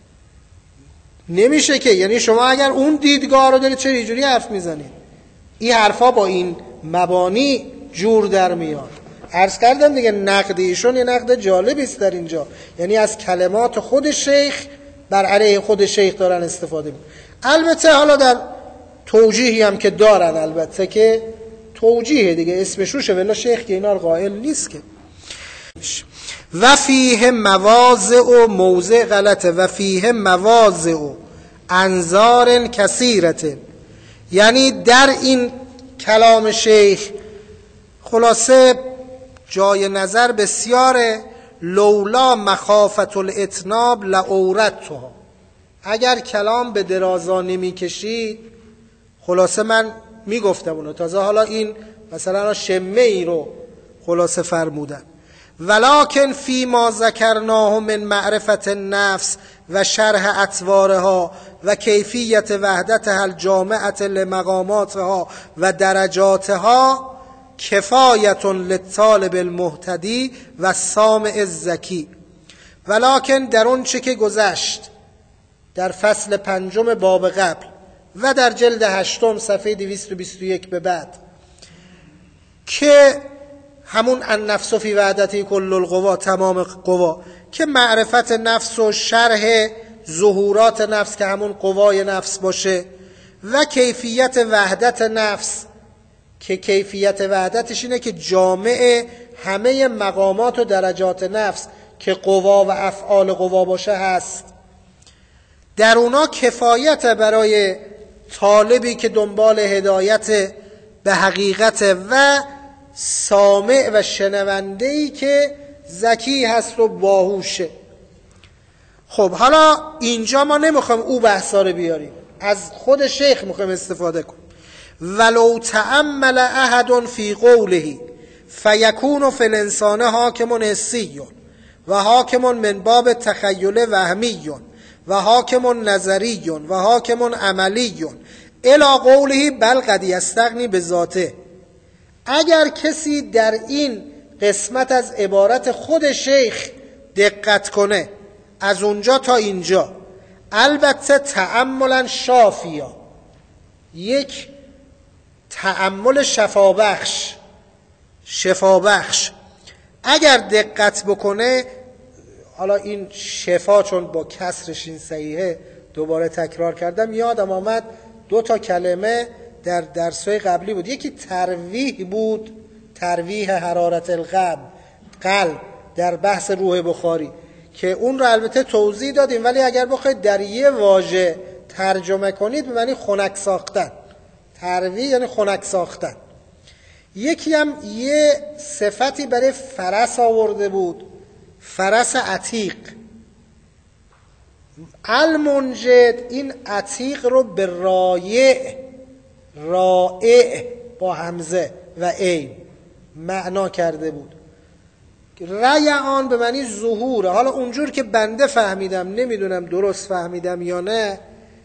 نمیشه که، یعنی شما اگر اون دیدگاه رو دارید چرا اینجوری حرف میزنید؟ این حرفا با این مبانی جور در میاد. عرض کردم دیگه نقد ایشون یه نقد جالبی است در اینجا، یعنی از کلمات خود شیخ بر علیه خود شیخ دارن استفاده میکنن. البته حالا در توجیهی هم که دارن، البته که توجیه دیگه اسمش روشه، ولی شیخ که اینا رو قائل نیست که. و فیه مواضع و موضع غلطه، و فیه مواضع و انظار کثیرته، یعنی در این کلام شیخ خلاصه جای نظر بسیاره. لولا مخافت الاتناب لعورتها، اگر کلام به درازا نمی کشید، خلاصه من می گفتم اونو، تازه حالا این مثلا شمه ای رو خلاصه فرمودن. ولکن فی ما ذکرناه من معرفت النفس و شرح اطوارها و کیفیت وحدتها الجامعه لمقاماتها و درجاتها کفایت للطالب المهتدی و سامع الذکی. ولکن در اون چه که گذشت در فصل پنجم باب قبل و در جلد هشتم صفحه دویست و بیست و یک به بعد که همون النفس فی وحدتی کل القوا، تمام قوا، که معرفت نفس و شرح ظهورات نفس که همون قوای نفس باشه و کیفیت وحدت نفس که کیفیت وحدتش اینه که جامع همه مقامات و درجات نفس که قوا و افعال قوا باشه هست. در اونا کفایت برای طالبی که دنبال هدایت به حقیقت و سامع و شنونده‌ای که ذکی هست و باهوشه. خب حالا اینجا ما نمیخوایم او بحثا رو بیاریم، از خود شیخ میخوایم استفاده کنیم. ولو تأمل احد فی قوله فیکون فی الانسان حاکم حسی و حاکم من باب تخیل وهمی و حاکم نظری و حاکم عملی الی قوله بل قد یستغنی بذاته. اگر کسی در این قسمت از عبارت خود شیخ دقت کنه از اونجا تا اینجا، البته تأملا شافیا، یک تأمل شفابخش شفابخش اگر دقت بکنه، حالا این شفا چون با کسرش این صحیحه دوباره تکرار کردم، یادم آمد دو تا کلمه در درس‌های قبلی بود. یکی ترویح بود، ترویح حرارت القلب قلب در بحث روح بخاری که اون رو البته توضیح دادیم، ولی اگر بخواید در یه واژه ترجمه کنید به معنی خنک ساختن. ترویح یعنی خنک ساختن. یکی هم یه صفتی برای فرس آورده بود، فرس عتیق. المنجد این عتیق رو به رایع رائع با همزه و عین معنا کرده بود. ریعان به معنی ظهوره. حالا اونجور که بنده فهمیدم، نمیدونم درست فهمیدم یا نه،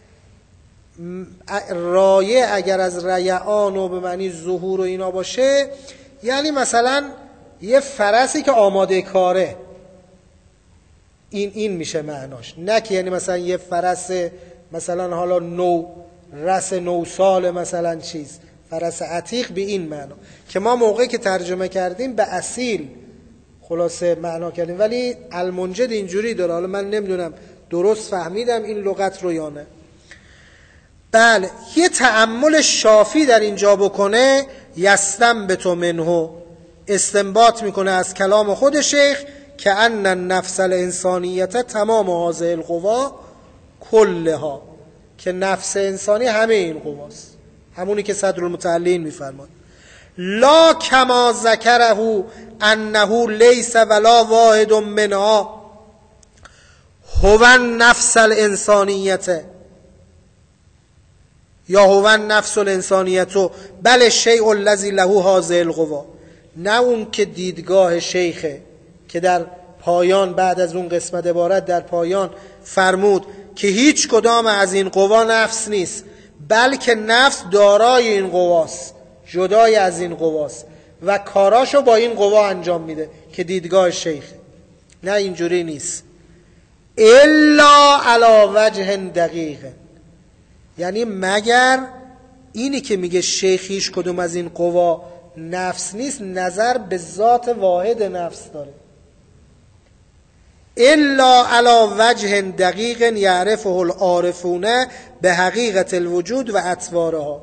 رایع اگر از ریعان و به معنی ظهور و اینا باشه، یعنی مثلا یه فرسی که آماده کاره، این این میشه معناش. نه که یعنی مثلا یه فرس مثلا حالا نو رس نو سال مثلا چیز، فرس عتیق به این معنا که ما موقعی که ترجمه کردیم به اصیل خلاصه معنا کردیم، ولی المنجد اینجوری داره. حالا من نمیدونم درست فهمیدم این لغت رو یا نه. بله، یه تأمل شافی در اینجا بکنه، یستنبط منه، استنباط میکنه از کلام خود شیخ که ان النفس الانسانیت تمام هذه القوا کلها، که نفس انسانی همه این قواست، همونی که صدرالمتعلین میفرماد. لا کما ذکره انه لیس ولا واحد منها هو النفس الانسانیت یا هو النفس الانسانیت بل الشیء الذی له هذه القوا. نه اون که دیدگاه شیخه که در پایان بعد از اون قسمت عبارت در پایان فرمود که هیچ کدام از این قوا نفس نیست، بلکه نفس دارای این قواست، جدای از این قواست و کاراشو با این قوا انجام میده که دیدگاه شیخه. نه اینجوری نیست. الا علی وجه دقیق، یعنی مگر اینی که میگه شیخ هیچ کدوم از این قوا نفس نیست، نظر به ذات واحد نفس داره. الا علی وجه دقیق یعرفه العارفون به حقیقت الوجود و اطوارها،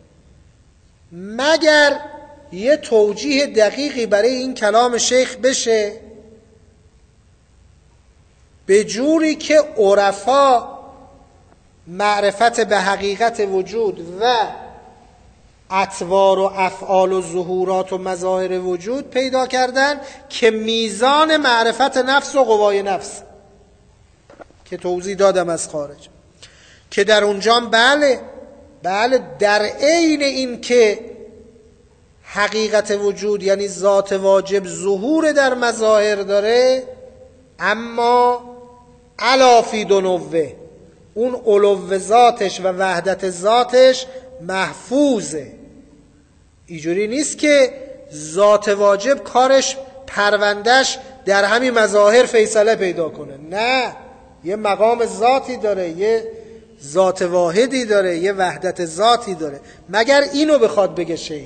مگر یه توجیه دقیقی برای این کلام شیخ بشه به جوری که عرفا معرفت به حقیقت وجود و اطوار و افعال و ظهورات و مظاهر وجود پیدا کردن که میزان معرفت نفس و قوای نفس که توضیح دادم از خارج، که در اونجا بله بله در عین این که حقیقت وجود یعنی ذات واجب ظهور در مظاهر داره، اما علا فی دنوه، اون علو ذاتش و وحدت ذاتش محفوظه. اینجوری نیست که ذات واجب کارش پروندش در همین مظاهر فیصله پیدا کنه. نه، یه مقام ذاتی داره، یه ذات واحدی داره، یه وحدت ذاتی داره، مگر اینو بخواد بگه شیخ.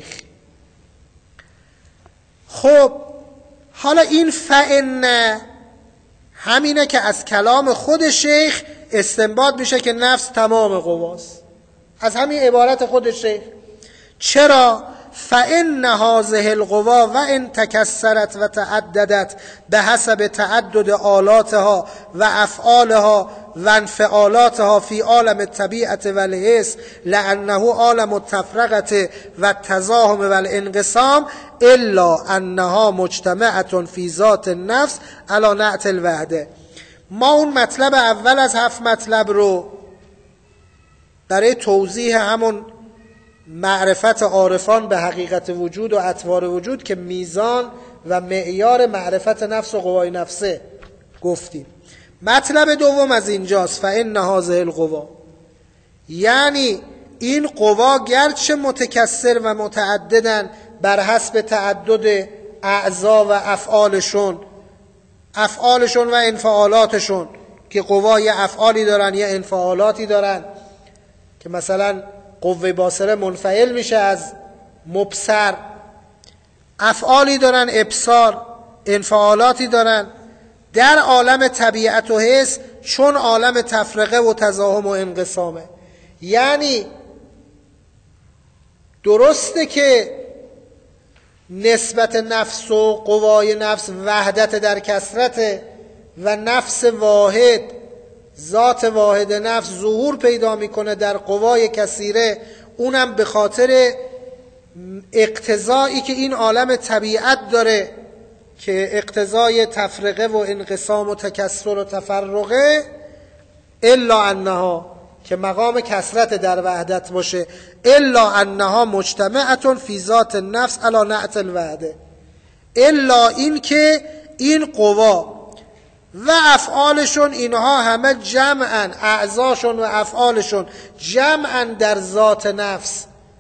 خب حالا این فإن همینه که از کلام خود شیخ استنباط میشه که نفس تمام قواست، از همین عبارت خود شیخ. چرا؟ فإن هذه القوا و ان تکثرت و تعددت به حسب تعدد آلاتها و افعالها و انفعالاتها فی عالم الطبیعت و الحس لانه عالم التفرقه و التزاحم و الانقسام الا انها مجتمعه فی ذات النفس علی نعت الوحده. ما اون مطلب اول از هفت مطلب رو برای توضیح همون معرفت عارفان به حقیقت وجود و اطوار وجود که میزان و معیار معرفت نفس و قوای نفسه گفتیم. مطلب دوم از اینجاست، فإن هذه القوا، یعنی این قوا گرچه متکثر و متعددن بر حسب تعدد اعضا و افعالشون افعالشون و انفعالاتشون، که قوا یه افعالی دارن یه انفعالاتی دارن، که مثلا قوه باصره منفعل میشه از مبصر، افعالی دارن ابصار، انفعالاتی دارن. در عالم طبیعت و حس چون عالم تفرقه و تزاحم و انقسامه، یعنی درسته که نسبت نفس و قوای نفس وحدت در کثرت و نفس واحد، ذات واحد نفس ظهور پیدا میکنه در قوای کثیره، اونم به خاطر اقتضایی که این عالم طبیعت داره که اقتضای تفرقه و انقسام و تکثر و تفرقه، الا انها که مقام کثرت در وحدت باشه، الا انها مجتمعه فی ذات النفس علی نعت الوحده، الا این که این قوا و افعالشون اینها همه جمعن، اعضاشون و افعالشون جمعن در ذات نفس،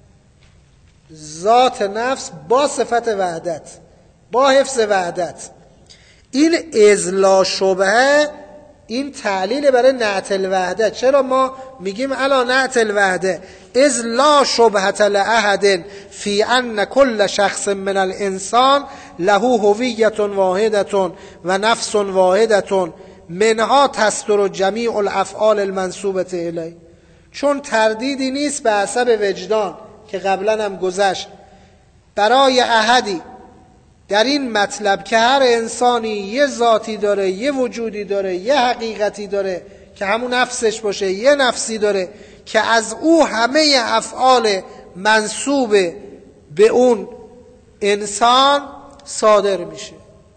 ذات نفس با صفت وحدت، با حفظ وحدت. این ازلا شبهه، این تعلیل برای نعت الوحده. چرا ما میگیم الا نعت الوحده؟ اذ لا شبهة لأحد فی ان کل شخص من الانسان له هویة واحدة و نفس واحدة منها تصدر جمیع الافعال المنسوبة الیه. چون تردیدی نیست به حسب وجدان که قبلا هم گذشت برای احدی در این مطلب که هر انسانی یه ذاتی داره، یه وجودی داره، یه حقیقتی داره که همون نفسش باشه، یه نفسی داره که از او همه افعال منسوب به اون انسان صادر میشه.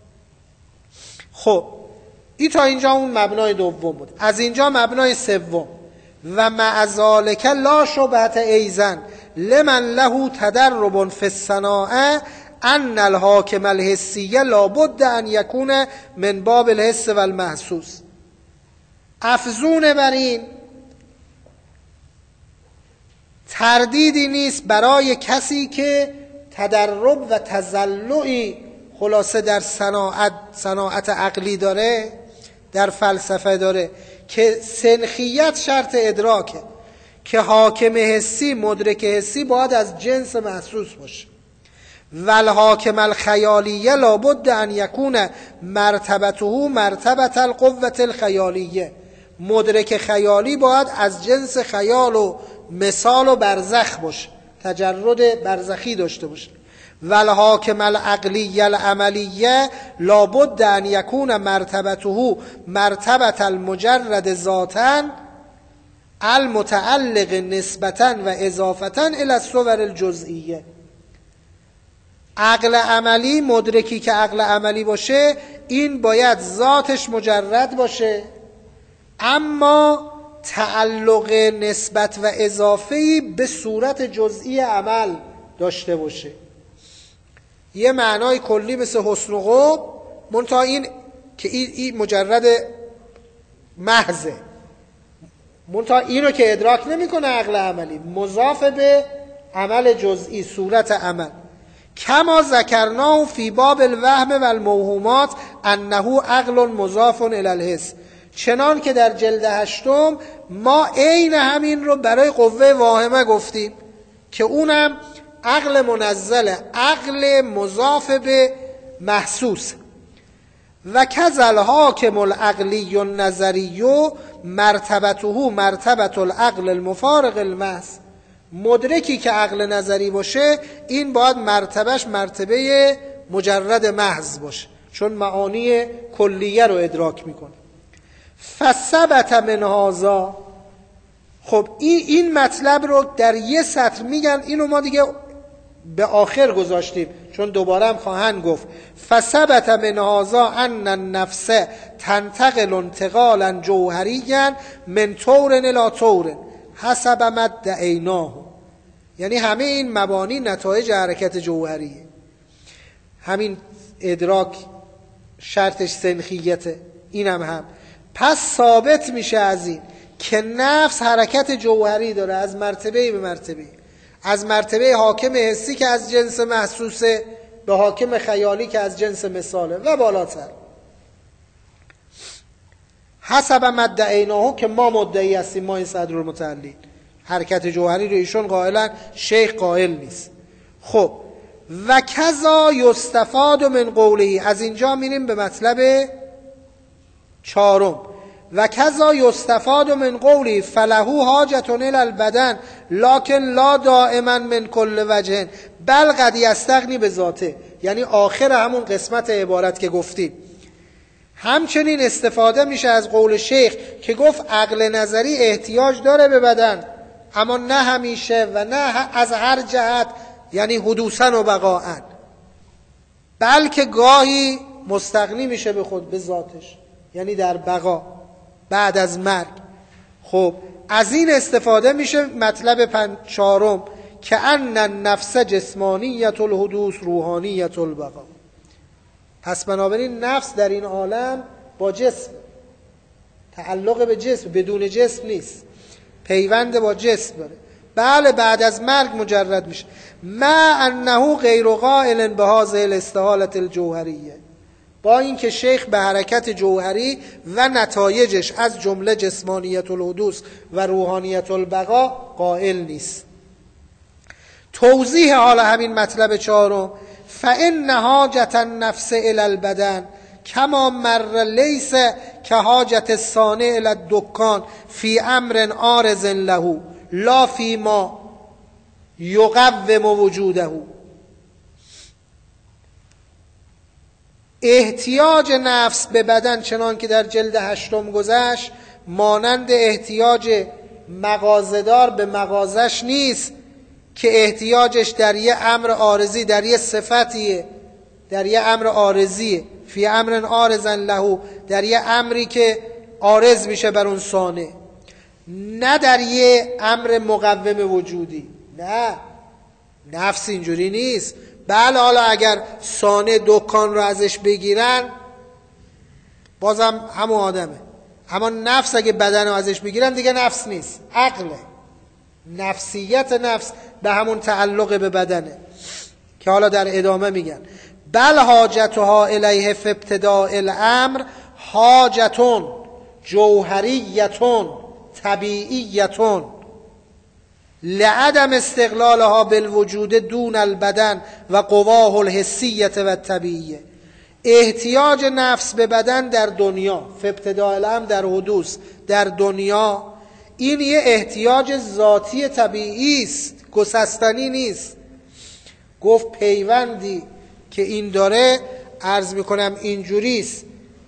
خب این تا اینجا اون مبنای دوم بود. از اینجا مبنای سوم، و مع ذالک لا شبهة ایضا لمن له تدرب فی الصناعه ان الحاکم الحسیه لابد ان یکون من باب الحس و المحسوس. افزون بر این تردیدی نیست برای کسی که تدرب و تزلعی خلاصه در صناعت صناعت عقلی داره، در فلسفه داره، که سنخیت شرط ادراکه، که حاکم حسی مدرک حسی باید از جنس محسوس باشه. والحاکم الخیالیه لابد ان یکون مرتبته مرتبه القوة الخیالیه. مدرک خیالی باید از جنس خیال و مثال و برزخ باشه، تجرد برزخی داشته باشه. والحاکم العقلی العملیه لابد ان یکون مرتبته مرتبه المجرد ذاتا المتعلق نسبتا و اضافتا الی الصور الجزئیه. عقل عملی، مدرکی که عقل عملی باشه، این باید ذاتش مجرد باشه اما تعلق نسبت و اضافه‌ای به صورت جزئی عمل داشته باشه. یه معنای کلی مثل حسن و قبح، منتها این که این, این مجرد محضه، منتها اینو که ادراک نمیکنه عقل عملی، مضاف به عمل جزئی، صورت عمل. کما ذکرناه فی باب الوهم و الموهومات انه عقل مضاف الی الحس، چنان که در جلد هشتم ما عین همین رو برای قوه واهمه گفتیم که اونم عقل منزل، عقل مضاف به محسوس. و کذل حاکم العقلی النظری مرتبته مرتبه العقل المفارق المحض مدرکی که عقل نظری باشه این باید مرتبهش مرتبه مجرد محض باشه، چون معانی کلیه رو ادراک میکنه. فثبت من هذا. خب این این مطلب رو در یه سطر میگن، اینو ما دیگه به آخر گذاشتیم چون دوباره هم خواهند گفت. فثبت من هذا ان النفس تنتقل انتقالا جوهریا من طور الی طور حسب ما ادعیناه. یعنی همه این مبانی نتایج حرکت جوهریه. همین ادراک شرطش سنخیته، اینم هم. پس ثابت میشه از این که نفس حرکت جوهری داره از مرتبه به مرتبه، از مرتبه حاکم حسی که از جنس محسوسه به حاکم خیالی که از جنس مثاله و بالاتر. حسب مدعیناه که ما مدعی هستیم، ما این صدرالمتعلین. حرکت جوهری رو ایشون قائلن، شیخ قائل نیست. خب و کذا یستفاد من قوله. از اینجا میریم به مطلب چهارم. و کذا یستفاد من قوله فله حاجة الی البدن لکن لا دائما من کل وجه بل قد یستغنی بذاته. یعنی آخر همون قسمت عبارت که گفتیم. همچنین استفاده میشه از قول شیخ که گفت عقل نظری احتیاج داره به بدن، اما نه همیشه و نه از هر جهت، یعنی حدوثاً و بقاءً، بلکه گاهی مستغنی میشه به خود، به ذاتش، یعنی در بقا بعد از مرگ. خب از این استفاده میشه. مطلب پنج چهارم که ان النفس جسمانیت الحدوث روحانیت البقا. پس بنابراین نفس در این عالم با جسم، تعلق به جسم، بدون جسم نیست، پیوند با جسم داره. بله بعد از مرگ مجرد میشه. ما انه غیر قائل به هذه الاستحاله الجوهریه. با اینکه شیخ به حرکت جوهری و نتایجش از جمله جسمانیت الحدوث و روحانیت البقا قائل نیست. توضیح حال همین مطلب چهارم. فإن حاجة النفس إلى البدن كما مر ليس كحاجة الصانع إلى الدكان في أمر عارض له لا فيما يقوم وجوده. احتیاج نفس به بدن چنان که در جلد هشتم گذشت مانند احتیاج مغازه‌دار به مغازش نیست که احتیاجش در یه امر عارضی، در یه صفتیه، در یه امر عارضیه، فی امر عارضا له، در یه امری که عارض میشه بر اون صانع، نه در یه امر مقوم وجودی. نه، نفس اینجوری نیست. بله حالا اگر صانع دکان رو ازش بگیرن بازم همون آدمه، اما نفس اگه بدن رو ازش بگیرن دیگه نفس نیست، عقله. نفسیت نفس به همون تعلق به بدنه که حالا در ادامه میگن بل حاجتها الیه فی ابتداء الامر حاجتون جوهریتون طبیعیتون لعدم استقلالها بالوجود دون البدن و قواه الحسیت و طبیعیه. احتیاج نفس به بدن در دنیا، فی ابتداء الامر در حدوث در دنیا، این یه احتیاج ذاتی طبیعی است، گسستنی نیست. گفت پیوندی که این داره، عرض میکنم اینجوریست،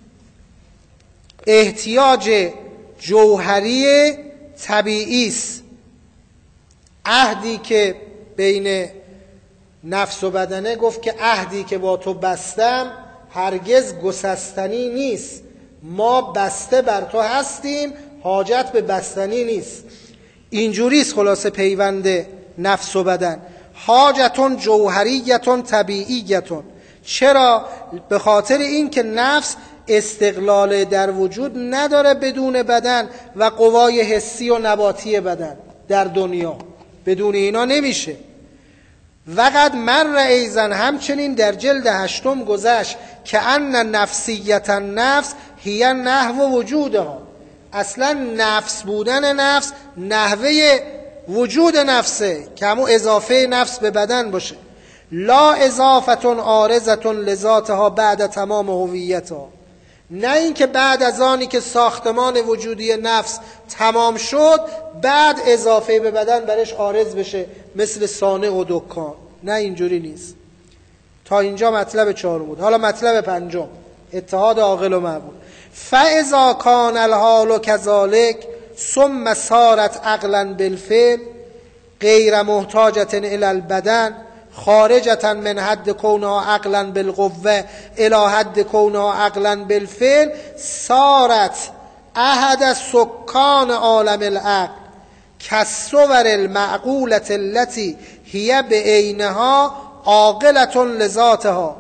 احتیاج جوهری طبیعی است. عهدی که بین نفس و بدنه، گفت که عهدی که با تو بستم هرگز گسستنی نیست، ما بسته بر تو هستیم، حاجت به بستنی نیست. اینجوریست خلاصه پیوند نفس و بدن. حاجتون جوهریتون طبیعیتون. چرا؟ به خاطر این که نفس استقلال در وجود نداره بدون بدن و قوای حسی و نباتی بدن در دنیا، بدون اینا نمیشه. وقد مر ایزن، همچنین در جلد هشتم گذشت که ان نفسیت النفس هی نحو وجودها. اصلا نفس بودن نفس نحوه وجود نفسه که همون اضافه نفس به بدن باشه. لا اضافتون عارضتون لذاتها بعد تمام هویتها، نه اینکه بعد از آنی که ساختمان وجودی نفس تمام شد بعد اضافه به بدن برش عارض بشه مثل صانع و دکان. نه اینجوری نیست. تا اینجا مطلب چهارم بود. حالا مطلب پنجم، اتحاد عاقل و معقول. فاذا کان الحال كذلك ثم صارت عقلا بالفعل غیر محتاجة الى البدن خارجة من حد کونها عقلا بالقوه الى حد کونها عقلا بالفعل صارت احد سکان عالم العقل كالصور المعقولة التي هي بعینها عاقلة لذاتها.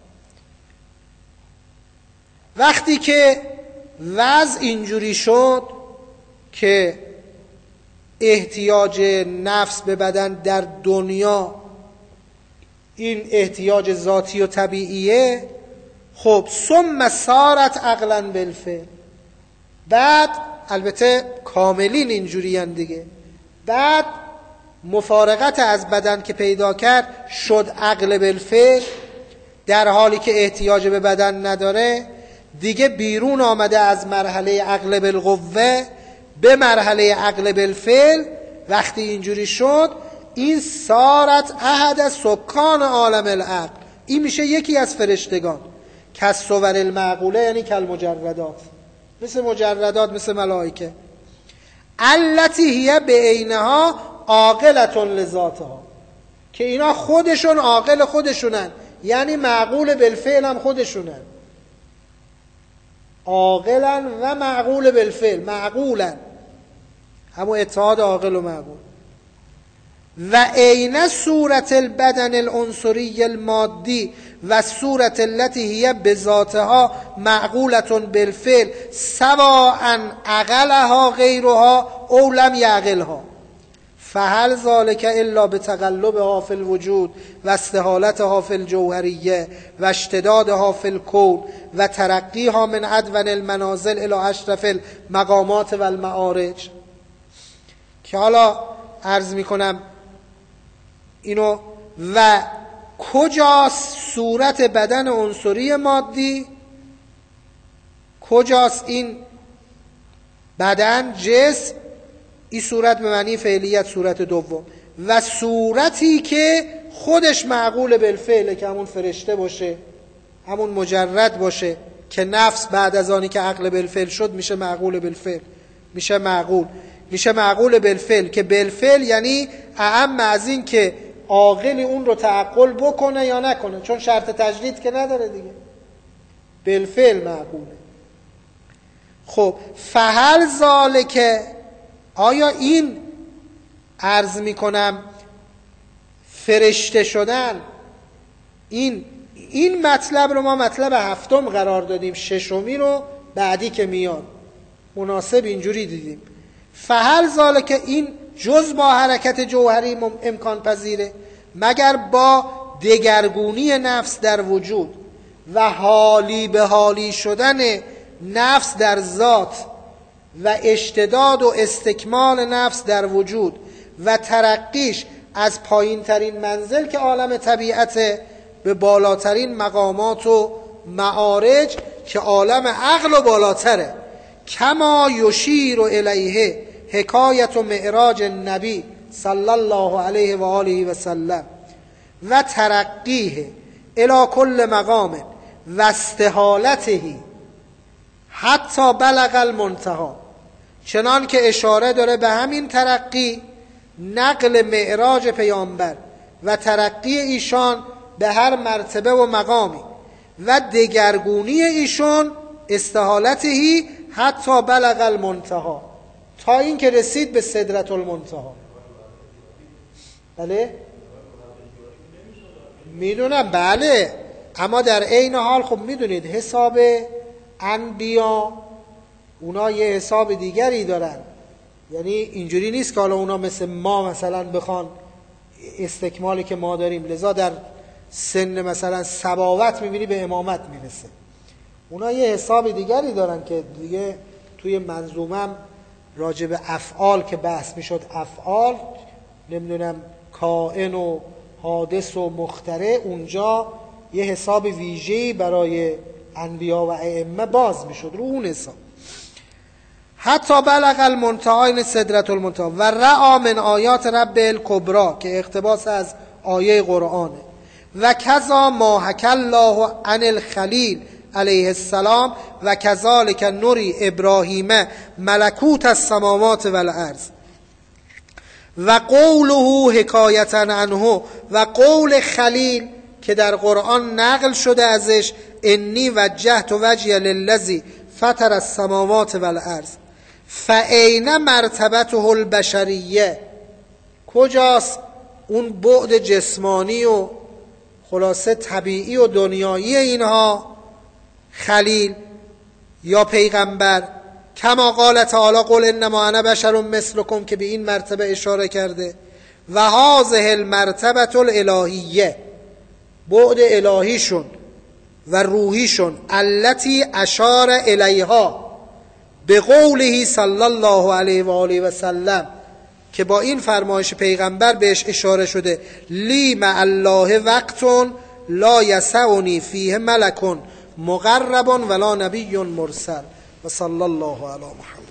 وقتی که وضع اینجوری شد که احتیاج نفس به بدن در دنیا این احتیاج ذاتی و طبیعیه، خب ثم صارت عقلا بالفعل، بعد البته کاملین اینجوریان دیگه، بعد مفارقت از بدن که پیدا کرد شد عقل بالفعل، در حالی که احتیاج به بدن نداره دیگه بیرون آمده از مرحله عقل بالقوه به مرحله عقل بالفعل. وقتی اینجوری شد این صارت احد سکان عالم العقل، این میشه یکی از فرشتگان. کالصور المعقوله یعنی کالمجردات، مثل مجردات، مثل ملائکه. التی هی بعینها عاقلة لذاتها، که اینا خودشون عاقل خودشونن، یعنی معقول بالفعل هم خودشونن. عاقلن و معقول بالفعل، معقولن، همون اتحاد عاقل و معقول. و عین صورت البدن العنصری المادی و صورت التي هي بذاتها معقولة بالفعل سواء عقلها غیرها او لم یعقلها فهل ذلك الا بتقلبها في الوجود و استحالتها في الجوهریه و اشتدادها في الكون و ترقیها من ادون المنازل الى اشرف المقامات و المعارج. که حالا عرض میکنم اینو. و کجاست صورت بدن عنصری مادی؟ کجاست این بدن، جسم؟ این صورت به معنی فعلیت، صورت دوم. و صورتی که خودش معقول بالفعل، که همون فرشته باشه، همون مجرد باشه، که نفس بعد از آنی که عقل بالفعل شد میشه معقول بالفعل، میشه معقول میشه معقول بالفعل، که بالفعل یعنی اعم از این که عاقلی اون رو تعقل بکنه یا نکنه، چون شرط تجرید که نداره دیگه، بالفعل معقوله. خب فهل ذالک، آیا این عرض میکنم فرشته شدن، این این مطلب رو ما مطلب هفتم قرار دادیم، ششمی رو بعدی که میاد مناسب اینجوری دیدیم. فهل ذالک، این جز با حرکت جوهری امکان پذیره، مگر با دگرگونی نفس در وجود و حالی به حالی شدن نفس در ذات و اشتداد و استکمال نفس در وجود و ترقیش از پایین ترین منزل که عالم طبیعت به بالاترین مقامات و معارج که عالم عقل و بالاتره. کما یشیر الیه حکایت و معراج النبی صلی الله علیه و آله و سلم و ترقیه الی کل مقام و استحالته حتی بلغ المنتهی، چنان که اشاره داره به همین ترقی، نقل معراج پیامبر و ترقی ایشان به هر مرتبه و مقامی و دگرگونی ایشون استحالتهی حتی بلغ المنتهی، تا این که رسید به سدرة المنتهی. بله میدونم، بله، اما در عین حال خب میدونید حساب انبیا اونا یه حساب دیگری دارن، یعنی اینجوری نیست که حالا اونا مثل ما مثلا بخوان استکمالی که ما داریم، لذا در سن مثلا سباوت میبینی به امامت میرسه. اونا یه حساب دیگری دارن که دیگه توی منظومم راجع به افعال که بحث میشد، افعال نمیدونم کائن و حادث و مخترع، اونجا یه حساب ویژه‌ای برای انبیا و ائمه باز میشد رو اون حساب. حتی بلغ المنتهین سدرة المنتهی و رأى من آیات رب الکبری که اقتباس از آیه قرآنه. و کذا ما حکی الله عن الخلیل علیه السلام و کذالک نری ابراهیم ملکوت السماوات والارض و قوله حکایتا عنه و قول خلیل که در قرآن نقل شده ازش انی وجهت وجهی للذی فطر السماوات والارض فأین مرتبته البشریه، کجاست اون بعد جسمانی و خلاصه طبیعی و دنیایی اینها خلیل یا پیغمبر؟ کما قال تعالی قل انما انا بشر مثلکم که به این مرتبه اشاره کرده. و هذه المرتبه الالهیه، بعد الهیشون و روحیشون التي اشار الیها به قوله صلی الله علیه و آله و سلم که با این فرمایش پیغمبر بهش اشاره شده لی مع الله وقت لا یسعنی فیه ملک مقرب ولا نبی مرسل و صلی الله علی محمد.